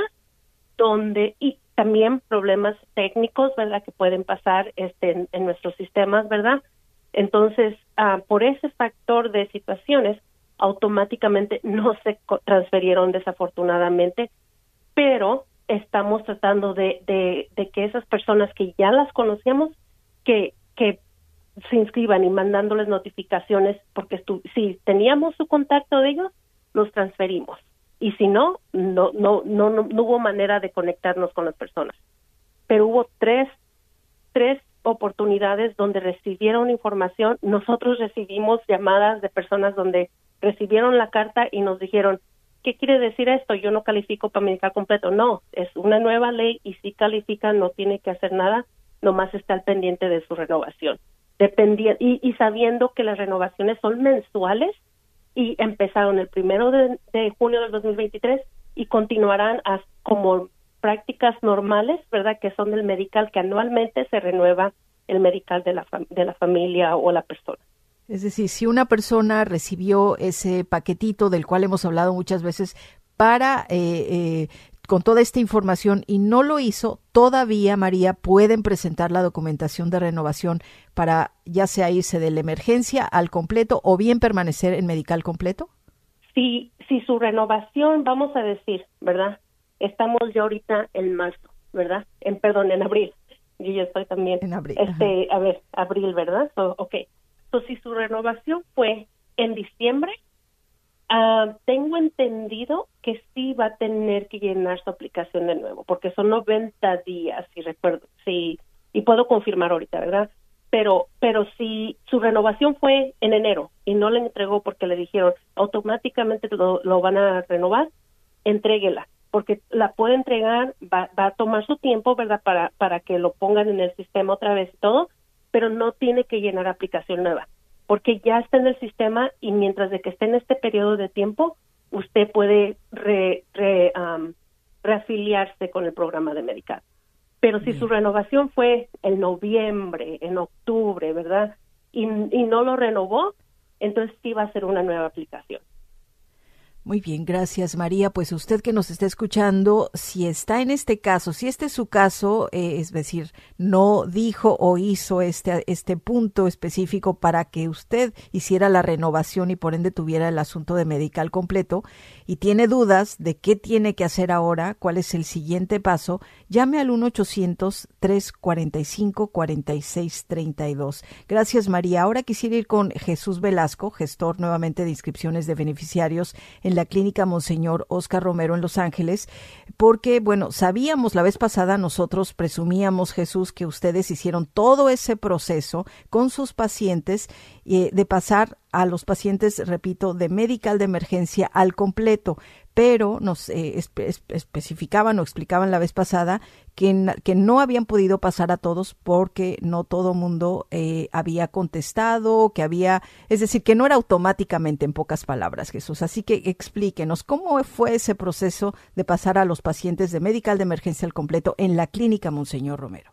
y también problemas técnicos, ¿verdad?, que pueden pasar en nuestros sistemas, ¿verdad? Entonces, por ese factor de situaciones, automáticamente no se transfirieron desafortunadamente, pero estamos tratando de que esas personas que ya las conocíamos, que se inscriban y mandándoles notificaciones, porque si teníamos su contacto de ellos, los transferimos. Y si no hubo manera de conectarnos con las personas. Pero hubo tres oportunidades donde recibieron información. Nosotros recibimos llamadas de personas donde recibieron la carta y nos dijeron, ¿qué quiere decir esto? Yo no califico para medical completo. No, es una nueva ley y si califica no tiene que hacer nada, nomás está al pendiente de su renovación. Y sabiendo que las renovaciones son mensuales y empezaron el 1 de junio del 2023 y continuarán como prácticas normales, ¿verdad?, que son del medical, que anualmente se renueva el medical de la familia o la persona. Es decir, si una persona recibió ese paquetito del cual hemos hablado muchas veces para con toda esta información y no lo hizo, todavía, María, pueden presentar la documentación de renovación para ya sea irse de la emergencia al completo o bien permanecer en medical completo. Si su renovación, vamos a decir, ¿verdad? Estamos ya ahorita en marzo, ¿verdad? En abril. Yo ya estoy también. En abril. Abril, ¿verdad? Okay. Si su renovación fue en diciembre, tengo entendido que sí va a tener que llenar su aplicación de nuevo, porque son 90 días, si recuerdo, sí, y puedo confirmar ahorita, ¿verdad? Pero si su renovación fue en enero y no le entregó porque le dijeron automáticamente lo van a renovar, entréguela, porque la puede entregar, va a tomar su tiempo, ¿verdad?, para que lo pongan en el sistema otra vez y todo, pero no tiene que llenar aplicación nueva, porque ya está en el sistema y mientras de que esté en este periodo de tiempo, usted puede reafiliarse con el programa de medical. Pero si su renovación fue en noviembre, en octubre, ¿verdad?, y no lo renovó, entonces sí va a ser una nueva aplicación. Muy bien, gracias, María. Pues usted que nos está escuchando, si está en este caso, si este es su caso, es decir, no dijo o hizo este punto específico para que usted hiciera la renovación y por ende tuviera el asunto de medical completo y tiene dudas de qué tiene que hacer ahora, cuál es el siguiente paso, llame al 1-800-345-4632. Gracias, María. Ahora quisiera ir con Jesús Velasco, gestor nuevamente de inscripciones de beneficiarios en en la clínica Monseñor Oscar Romero en Los Ángeles, porque, bueno, sabíamos la vez pasada, nosotros presumíamos, Jesús, que ustedes hicieron todo ese proceso con sus pacientes de pasar a los pacientes, repito, de medical de emergencia al completo, pero nos especificaban o explicaban la vez pasada que no habían podido pasar a todos porque no todo mundo había contestado, es decir, que no era automáticamente, en pocas palabras, Jesús. Así que explíquenos, ¿cómo fue ese proceso de pasar a los pacientes de medical de emergencia al completo en la clínica Monseñor Romero?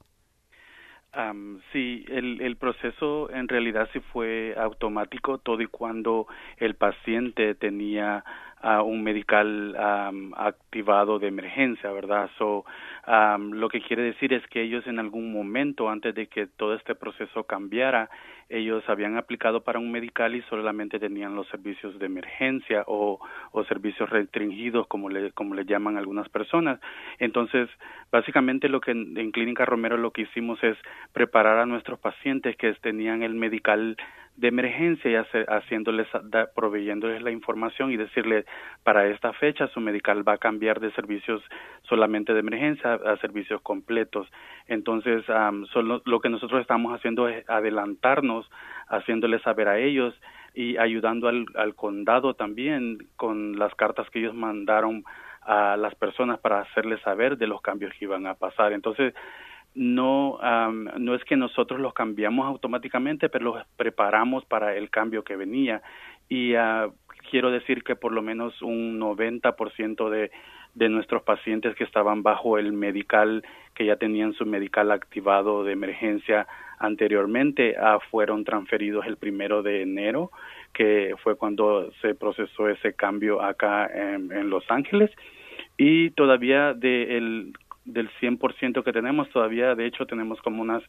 Sí, el proceso en realidad sí fue automático, todo y cuando el paciente tenía un medical activado de emergencia, ¿verdad? Lo que quiere decir es que ellos en algún momento, antes de que todo este proceso cambiara, ellos habían aplicado para un medical y solamente tenían los servicios de emergencia o servicios restringidos, como le llaman algunas personas. Entonces, básicamente lo que en Clínica Romero lo que hicimos es preparar a nuestros pacientes que tenían el medical de emergencia y proveyéndoles la información y decirle para esta fecha su medical va a cambiar de servicios solamente de emergencia a servicios completos. Entonces, lo que nosotros estamos haciendo es adelantarnos, haciéndoles saber a ellos y ayudando al condado también con las cartas que ellos mandaron a las personas para hacerles saber de los cambios que iban a pasar. Entonces, no es que nosotros los cambiamos automáticamente, pero los preparamos para el cambio que venía. Y quiero decir que por lo menos un 90% de nuestros pacientes que estaban bajo el medical, que ya tenían su medical activado de emergencia anteriormente, fueron transferidos el 1 de enero, que fue cuando se procesó ese cambio acá en Los Ángeles. Y todavía del 100% que tenemos, todavía de hecho tenemos como un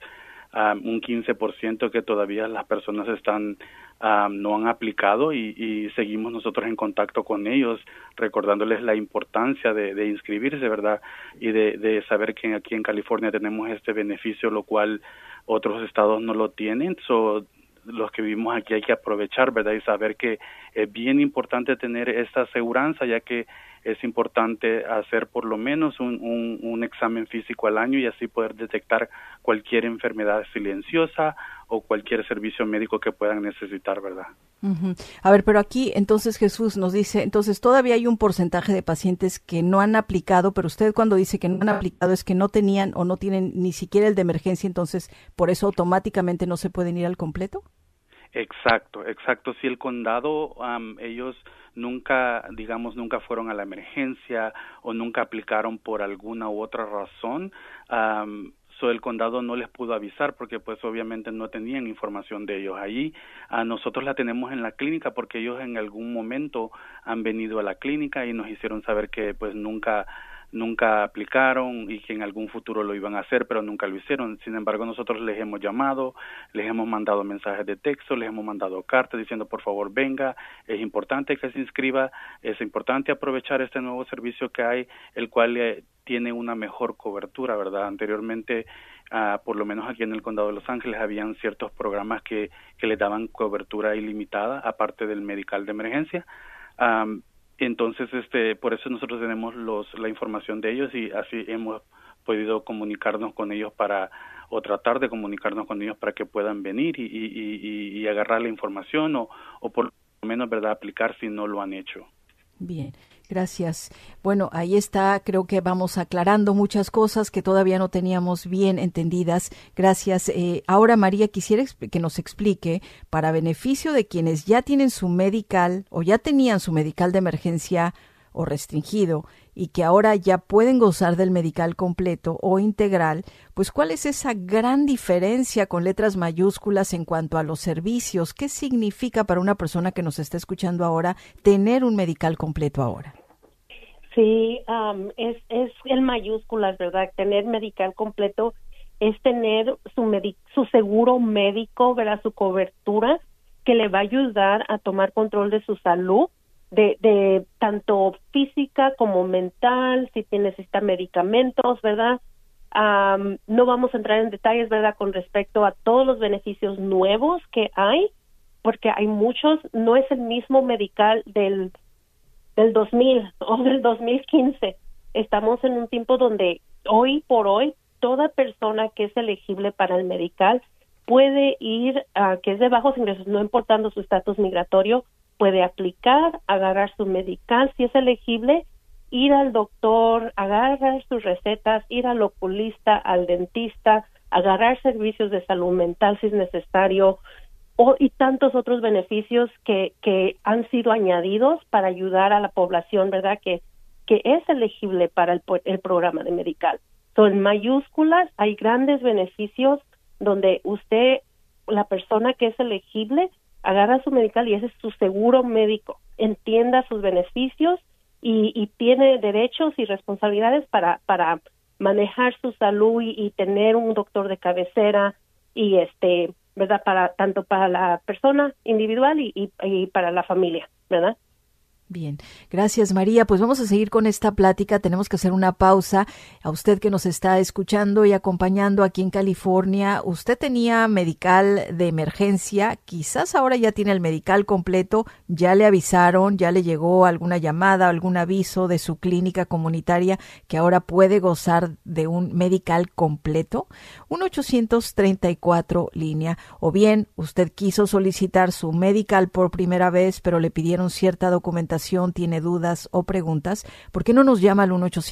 15% que todavía las personas no han aplicado y seguimos nosotros en contacto con ellos, recordándoles la importancia de inscribirse, ¿verdad? Y de saber que aquí en California tenemos este beneficio, lo cual otros estados no lo tienen. Los que vivimos aquí hay que aprovechar, ¿verdad? Y saber que es bien importante tener esta aseguranza, ya que es importante hacer por lo menos un examen físico al año y así poder detectar cualquier enfermedad silenciosa o cualquier servicio médico que puedan necesitar, ¿verdad? Uh-huh. A ver, pero aquí entonces Jesús nos dice, entonces todavía hay un porcentaje de pacientes que no han aplicado, pero usted cuando dice que no han aplicado es que no tenían o no tienen ni siquiera el de emergencia, entonces por eso automáticamente no se pueden ir al completo. Exacto. Si el condado, ellos nunca fueron a la emergencia o nunca aplicaron por alguna u otra razón, el condado no les pudo avisar porque pues obviamente no tenían información de ellos allí. Nosotros la tenemos en la clínica porque ellos en algún momento han venido a la clínica y nos hicieron saber que pues nunca aplicaron y que en algún futuro lo iban a hacer, pero nunca lo hicieron. Sin embargo, nosotros les hemos llamado, les hemos mandado mensajes de texto, les hemos mandado cartas diciendo por favor venga, es importante que se inscriba, es importante aprovechar este nuevo servicio que hay, el cual tiene una mejor cobertura, ¿verdad? Anteriormente, por lo menos aquí en el condado de Los Ángeles, habían ciertos programas que le daban cobertura ilimitada, aparte del medical de emergencia. Entonces, por eso nosotros tenemos la información de ellos y así hemos podido comunicarnos con ellos tratar de comunicarnos con ellos para que puedan venir y agarrar la información o por lo menos, ¿verdad?, aplicar si no lo han hecho. Bien, gracias. Bueno, ahí está, creo que vamos aclarando muchas cosas que todavía no teníamos bien entendidas. Gracias. Ahora, María, quisiera que nos explique, para beneficio de quienes ya tienen su medical o ya tenían su medical de emergencia o restringido y que ahora ya pueden gozar del medical completo o integral, pues ¿cuál es esa gran diferencia con letras mayúsculas en cuanto a los servicios? ¿Qué significa para una persona que nos está escuchando ahora tener un medical completo ahora? Sí, es en mayúsculas, ¿verdad? Tener medical completo es tener su seguro médico, ¿verdad? Su cobertura que le va a ayudar a tomar control de su salud, de tanto física como mental, si necesita medicamentos, ¿verdad? No vamos a entrar en detalles, ¿verdad?, con respecto a todos los beneficios nuevos que hay, porque hay muchos, no es el mismo medical del 2000 o del 2015. Estamos en un tiempo donde hoy por hoy toda persona que es elegible para el medical puede ir, que es de bajos ingresos, no importando su estatus migratorio, puede aplicar, agarrar su medical si es elegible, ir al doctor, agarrar sus recetas, ir al oculista, al dentista, agarrar servicios de salud mental si es necesario, y tantos otros beneficios que han sido añadidos para ayudar a la población, ¿verdad?, que es elegible para el programa de medical. En mayúsculas hay grandes beneficios donde usted, la persona que es elegible, agarra su medical y ese es su seguro médico, entienda sus beneficios y tiene derechos y responsabilidades para manejar su salud y tener un doctor de cabecera y ¿verdad? Tanto para la persona individual y para la familia, ¿verdad? Bien, gracias María. Pues vamos a seguir con esta plática. Tenemos que hacer una pausa. A usted que nos está escuchando y acompañando aquí en California, usted tenía medical de emergencia, quizás ahora ya tiene el medical completo, ya le avisaron, ya le llegó alguna llamada, algún aviso de su clínica comunitaria que ahora puede gozar de un medical completo. 1-834 línea. O bien, usted quiso solicitar su medical por primera vez, pero le pidieron cierta documentación, tiene dudas o preguntas, ¿por qué no nos llama al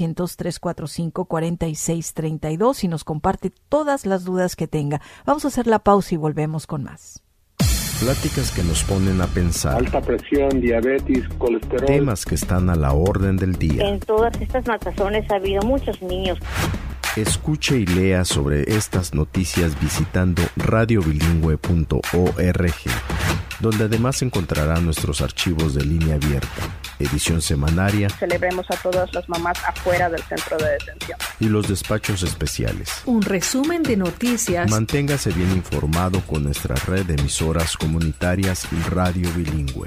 1-800-345-4632 y nos comparte todas las dudas que tenga? Vamos a hacer la pausa y volvemos con más. Pláticas que nos ponen a pensar. Alta presión, diabetes, colesterol. Temas que están a la orden del día. En todas estas matazones ha habido muchos niños. Escuche y lea sobre estas noticias visitando radiobilingüe.org, donde además encontrará nuestros archivos de línea abierta, edición semanaria. Celebremos a todas las mamás afuera del centro de detención. Y los despachos especiales. Un resumen de noticias. Manténgase bien informado con nuestra red de emisoras comunitarias y Radio Bilingüe.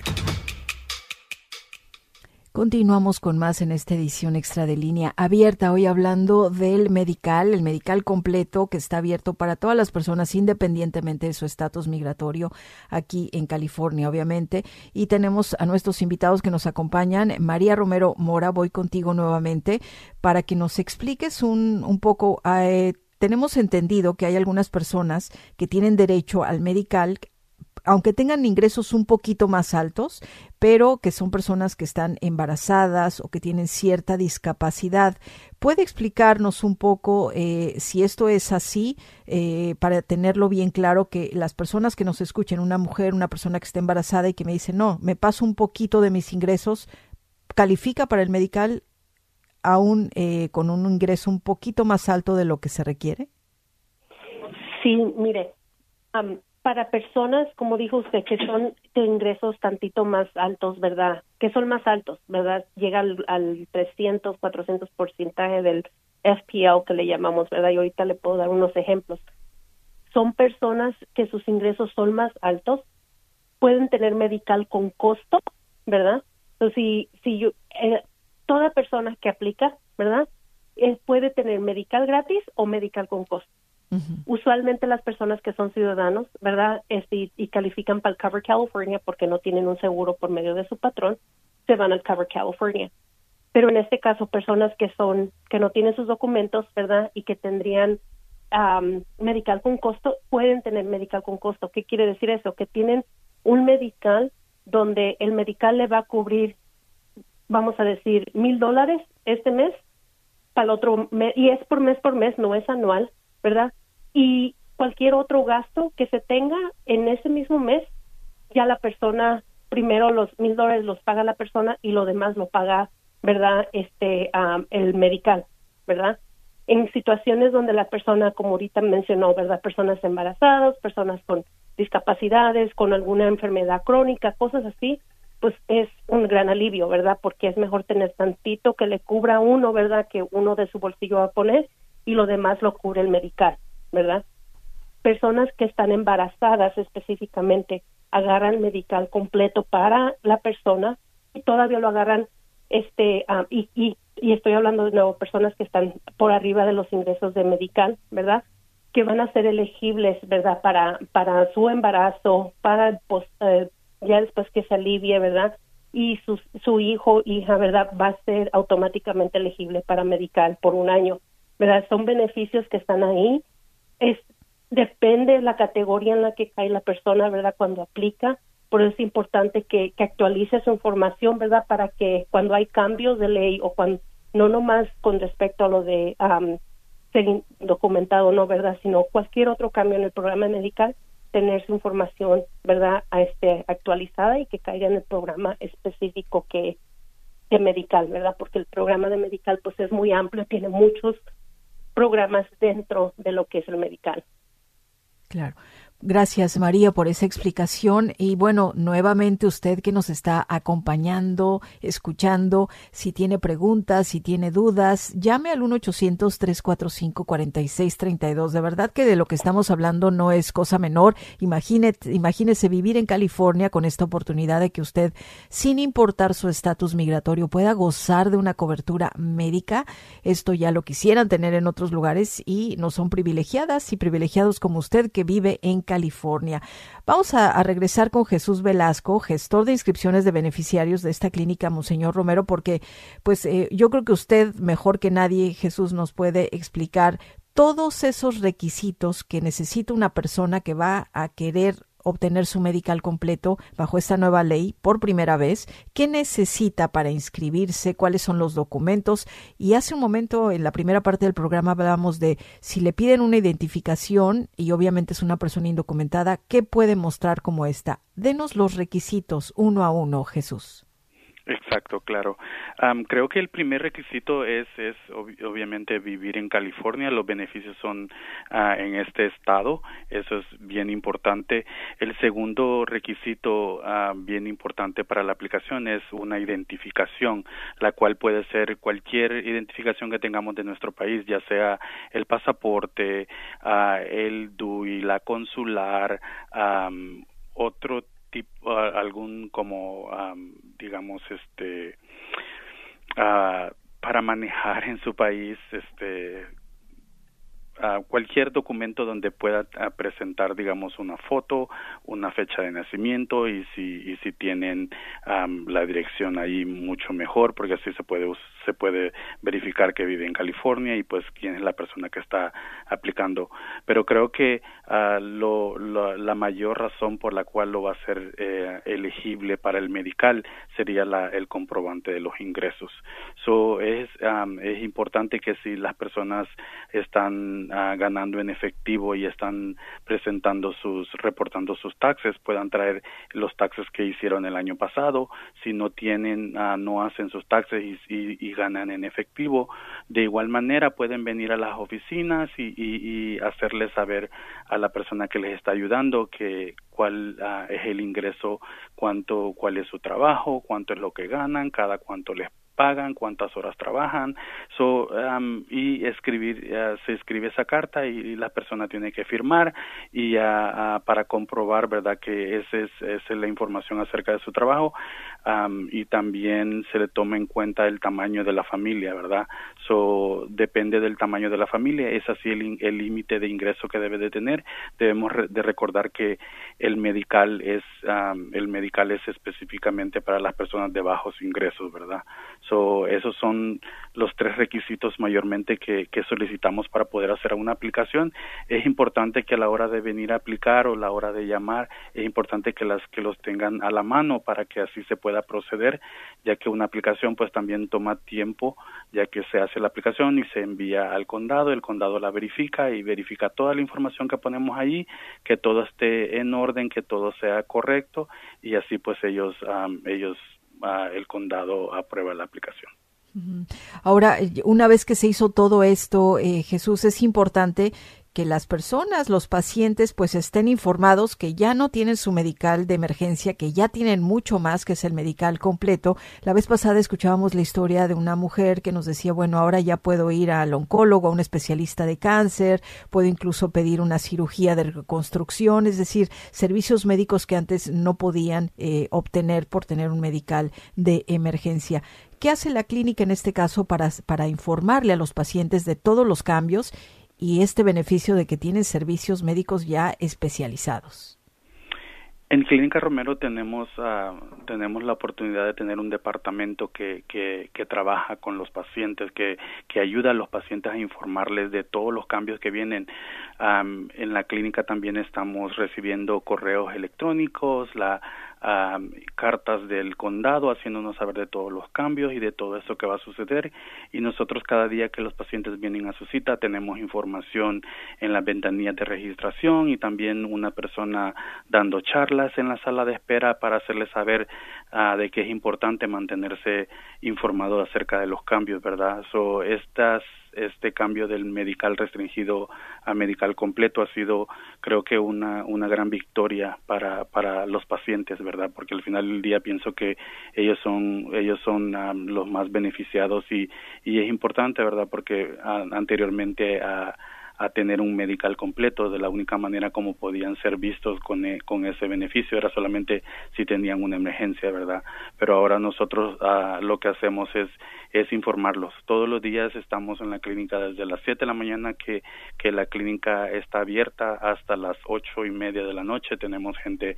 Continuamos con más en esta edición extra de Línea Abierta, hoy hablando del medical, el medical completo que está abierto para todas las personas independientemente de su estatus migratorio aquí en California, obviamente. Y tenemos a nuestros invitados que nos acompañan. María Romero Mora, voy contigo nuevamente para que nos expliques un poco. Tenemos entendido que hay algunas personas que tienen derecho al medical, aunque tengan ingresos un poquito más altos, pero que son personas que están embarazadas o que tienen cierta discapacidad. ¿Puede explicarnos un poco si esto es así, para tenerlo bien claro, que las personas que nos escuchen, una mujer, una persona que esté embarazada y que me dice, no, me paso un poquito de mis ingresos, califica para el medical aún con un ingreso un poquito más alto de lo que se requiere? Sí, mire, para personas, como dijo usted, que son de ingresos tantito más altos, ¿verdad? Que son más altos, ¿verdad? Llega al 300, 400% del FPL que le llamamos, ¿verdad? Y ahorita le puedo dar unos ejemplos. Son personas que sus ingresos son más altos, pueden tener medical con costo, ¿verdad? Entonces, toda persona que aplica, ¿verdad? Puede tener medical gratis o medical con costo. Usualmente las personas que son ciudadanos, ¿verdad? Y califican para el Cover California porque no tienen un seguro por medio de su patrón, se van al Cover California. Pero en este caso, personas que no tienen sus documentos, ¿verdad? Y que tendrían medical con costo, pueden tener medical con costo. ¿Qué quiere decir eso? Que tienen un medical donde el medical le va a cubrir, vamos a decir, $1,000 este mes, para el otro mes, y es por mes, no es anual, ¿verdad? Y cualquier otro gasto que se tenga en ese mismo mes, ya la persona, primero los $1,000 los paga la persona y lo demás lo paga, ¿verdad? El medical, ¿verdad? En situaciones donde la persona, como ahorita mencionó, ¿verdad? Personas embarazadas, personas con discapacidades, con alguna enfermedad crónica, cosas así, pues es un gran alivio, ¿verdad? Porque es mejor tener tantito que le cubra uno, ¿verdad? Que uno de su bolsillo va a poner y lo demás lo cubre el medical, ¿verdad? Personas que están embarazadas específicamente agarran medical completo para la persona y todavía lo agarran, y estoy hablando de nuevo, personas que están por arriba de los ingresos de medical, ¿verdad? Que van a ser elegibles, ¿verdad? Para su embarazo, para ya después que se alivie, ¿verdad? y su hijo, hija, ¿verdad?, va a ser automáticamente elegible para Medical por un año, ¿verdad? Son beneficios que están ahí. Depende de la categoría en la que cae la persona, ¿verdad?, cuando aplica. Por eso es importante que actualice su información, ¿verdad?, para que cuando hay cambios de ley o cuando, no nomás con respecto a lo de ser documentado, no, ¿verdad?, sino cualquier otro cambio en el programa Medical, tener su información, ¿verdad?, actualizada y que caiga en el programa específico de Medical, ¿verdad?, porque el programa de Medical pues es muy amplio, tiene muchos programas dentro de lo que es el Medical. Claro. Gracias, María, por esa explicación. Y bueno, nuevamente usted que nos está acompañando, escuchando, si tiene preguntas, si tiene dudas, llame al 1-800-345-4632. De verdad que de lo que estamos hablando no es cosa menor. Imagínese vivir en California con esta oportunidad de que usted, sin importar su estatus migratorio, pueda gozar de una cobertura médica. Esto ya lo quisieran tener en otros lugares y no son privilegiadas y privilegiados como usted que vive en California. Vamos a regresar con Jesús Velasco, gestor de inscripciones de beneficiarios de esta clínica Monseñor Romero, porque pues yo creo que usted mejor que nadie, Jesús, nos puede explicar todos esos requisitos que necesita una persona que va a querer obtener su medical completo bajo esta nueva ley por primera vez, qué necesita para inscribirse, cuáles son los documentos. Y hace un momento, en la primera parte del programa, hablábamos de si le piden una identificación y obviamente es una persona indocumentada, ¿qué puede mostrar como esta? Denos los requisitos uno a uno, Jesús. Exacto, claro. Creo que el primer requisito es obviamente vivir en California. Los beneficios son en este estado. Eso es bien importante. El segundo requisito bien importante para la aplicación es una identificación, la cual puede ser cualquier identificación que tengamos de nuestro país, ya sea el pasaporte, el DUI, la consular, otro tipo, algún como digamos para manejar en su país cualquier documento donde pueda presentar, digamos, una foto, una fecha de nacimiento y si tienen la dirección ahí mucho mejor, porque así se puede verificar que vive en California y pues quién es la persona que está aplicando. Pero creo que la mayor razón por la cual lo va a ser elegible para el medical sería el comprobante de los ingresos. Es importante que si las personas están ganando en efectivo y están reportando sus taxes, puedan traer los taxes que hicieron el año pasado. Si no tienen, no hacen sus taxes y ganan en efectivo, de igual manera pueden venir a las oficinas y hacerles saber a la persona que les está ayudando cuál es el ingreso, cuál es su trabajo, cuánto es lo que ganan, cada cuánto les pagan, cuántas horas trabajan, y se escribe esa carta y la persona tiene que firmar y para comprobar, verdad, que esa es la información acerca de su trabajo, y también se le toma en cuenta el tamaño de la familia, verdad. Depende del tamaño de la familia, es así el límite de ingreso que debe de tener. Debemos de recordar que el medical es específicamente para las personas de bajos ingresos, verdad. Esos son los 3 requisitos mayormente que solicitamos para poder hacer una aplicación. Es importante que a la hora de venir a aplicar o a la hora de llamar, es importante que los tengan a la mano para que así se pueda proceder, ya que una aplicación pues también toma tiempo, ya que se hace la aplicación y se envía al condado, el condado la verifica y verifica toda la información que ponemos ahí, que todo esté en orden, que todo sea correcto y así pues ellos el condado aprueba la aplicación. Ahora, una vez que se hizo todo esto, Jesús, es importante que las personas, los pacientes, pues estén informados que ya no tienen su medical de emergencia, que ya tienen mucho más que es el medical completo. La vez pasada escuchábamos la historia de una mujer que nos decía, bueno, ahora ya puedo ir al oncólogo, a un especialista de cáncer, puedo incluso pedir una cirugía de reconstrucción, es decir, servicios médicos que antes no podían obtener por tener un medical de emergencia. ¿Qué hace la clínica en este caso para informarle a los pacientes de todos los cambios y este beneficio de que tienen servicios médicos ya especializados? En Clínica Romero tenemos la oportunidad de tener un departamento que trabaja con los pacientes, que ayuda a los pacientes a informarles de todos los cambios que vienen. En la clínica también estamos recibiendo correos electrónicos, cartas del condado haciéndonos saber de todos los cambios y de todo eso que va a suceder, y nosotros cada día que los pacientes vienen a su cita tenemos información en las ventanillas de registración y también una persona dando charlas en la sala de espera para hacerles saber de que es importante mantenerse informado acerca de los cambios, ¿verdad? Este cambio del medical restringido a medical completo ha sido, creo que una gran victoria para los pacientes, ¿verdad? Porque al final del día pienso que ellos son los más beneficiados y es importante, ¿verdad? Porque anteriormente a tener un medical completo, de la única manera como podían ser vistos con ese beneficio era solamente si tenían una emergencia, ¿verdad? Pero ahora nosotros lo que hacemos es informarlos. Todos los días estamos en la clínica desde las 7 de la mañana que la clínica está abierta hasta las 8:30 de la noche. Tenemos gente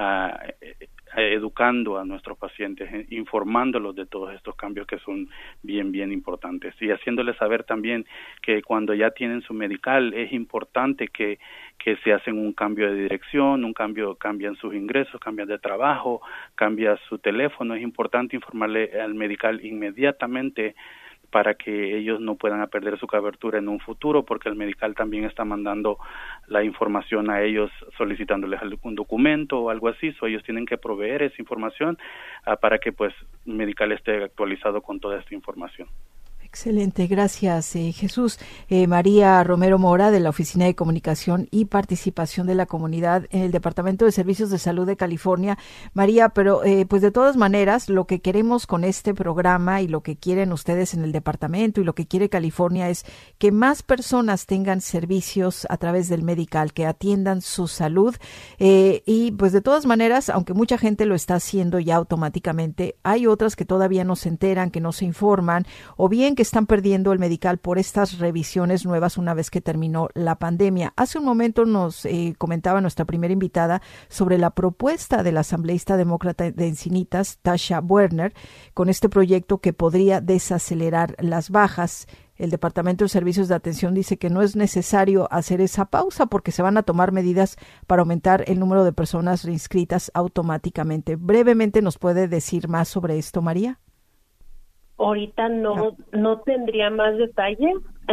educando a nuestros pacientes, informándolos de todos estos cambios que son bien importantes y haciéndoles saber también que cuando ya tienen su medical es importante que se hacen un cambio de dirección, cambian sus ingresos, cambian de trabajo, cambia su teléfono. Es importante informarle al medical inmediatamente para que ellos no puedan perder su cobertura en un futuro, porque el medical también está mandando la información a ellos solicitándoles algún documento o algo así, ellos tienen que proveer esa información para que pues el medical esté actualizado con toda esta información. Excelente, gracias Jesús. María Romero Mora, de la Oficina de Comunicación y Participación de la Comunidad en el Departamento de Servicios de Salud de California. María, pero pues de todas maneras, lo que queremos con este programa y lo que quieren ustedes en el departamento y lo que quiere California es que más personas tengan servicios a través del medical, que atiendan su salud y pues de todas maneras, aunque mucha gente lo está haciendo ya automáticamente, hay otras que todavía no se enteran, que no se informan, o bien que están perdiendo el medical por estas revisiones nuevas una vez que terminó la pandemia. Hace un momento nos comentaba nuestra primera invitada sobre la propuesta de la asambleísta demócrata de Encinitas, Tasha Werner, con este proyecto que podría desacelerar las bajas. El Departamento de Servicios de Atención dice que no es necesario hacer esa pausa porque se van a tomar medidas para aumentar el número de personas reinscritas automáticamente. Brevemente, ¿nos puede decir más sobre esto, María? Ahorita no tendría más detalle.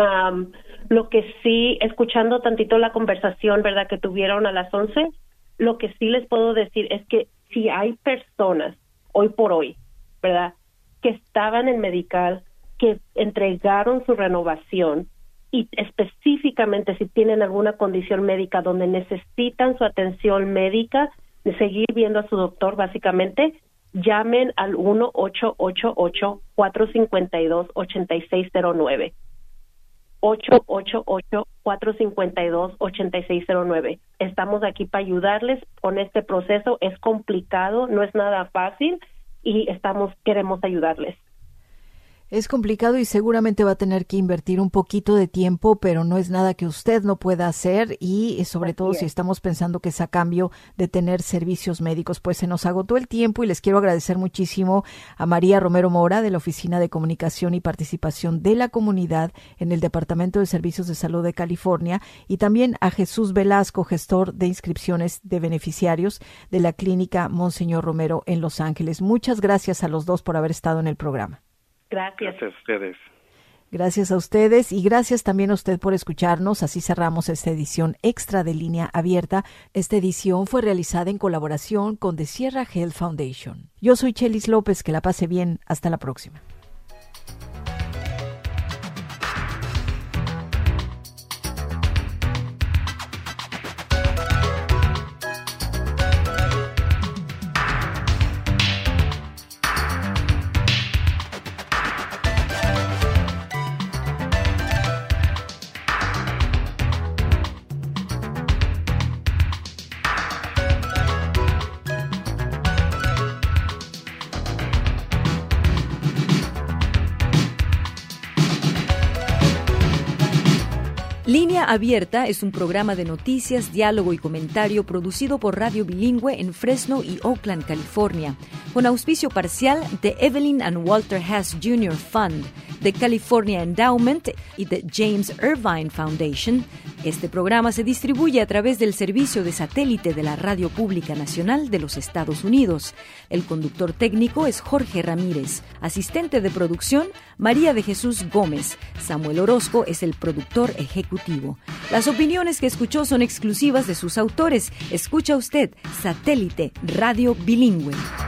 Lo que sí, escuchando tantito la conversación, ¿verdad?, que tuvieron a las 11, lo que sí les puedo decir es que si hay personas hoy por hoy, ¿verdad?, que estaban en medical, que entregaron su renovación y específicamente si tienen alguna condición médica donde necesitan su atención médica, de seguir viendo a su doctor básicamente, llamen al 1-888-452-8609. 888-452-8609. Estamos aquí para ayudarles con este proceso. Es complicado, no es nada fácil y queremos ayudarles. Es complicado y seguramente va a tener que invertir un poquito de tiempo, pero no es nada que usted no pueda hacer y sobre todo si estamos pensando que es a cambio de tener servicios médicos. Pues se nos agotó el tiempo y les quiero agradecer muchísimo a María Romero Mora, de la Oficina de Comunicación y Participación de la Comunidad en el Departamento de Servicios de Salud de California, y también a Jesús Velasco, gestor de inscripciones de beneficiarios de la Clínica Monseñor Romero en Los Ángeles. Muchas gracias a los dos por haber estado en el programa. Gracias a ustedes. Gracias a ustedes y gracias también a usted por escucharnos. Así cerramos esta edición extra de Línea Abierta. Esta edición fue realizada en colaboración con The Sierra Health Foundation. Yo soy Chelis López, que la pase bien. Hasta la próxima. Línea Abierta es un programa de noticias, diálogo y comentario producido por Radio Bilingüe en Fresno y Oakland, California, con auspicio parcial de Evelyn and Walter Hess Jr. Fund, de California Endowment y de James Irvine Foundation. Este programa se distribuye a través del servicio de satélite de la Radio Pública Nacional de los Estados Unidos. El conductor técnico es Jorge Ramírez. Asistente de producción, María de Jesús Gómez. Samuel Orozco es el productor ejecutivo. Las opiniones que escuchó son exclusivas de sus autores. Escucha usted Satélite Radio Bilingüe.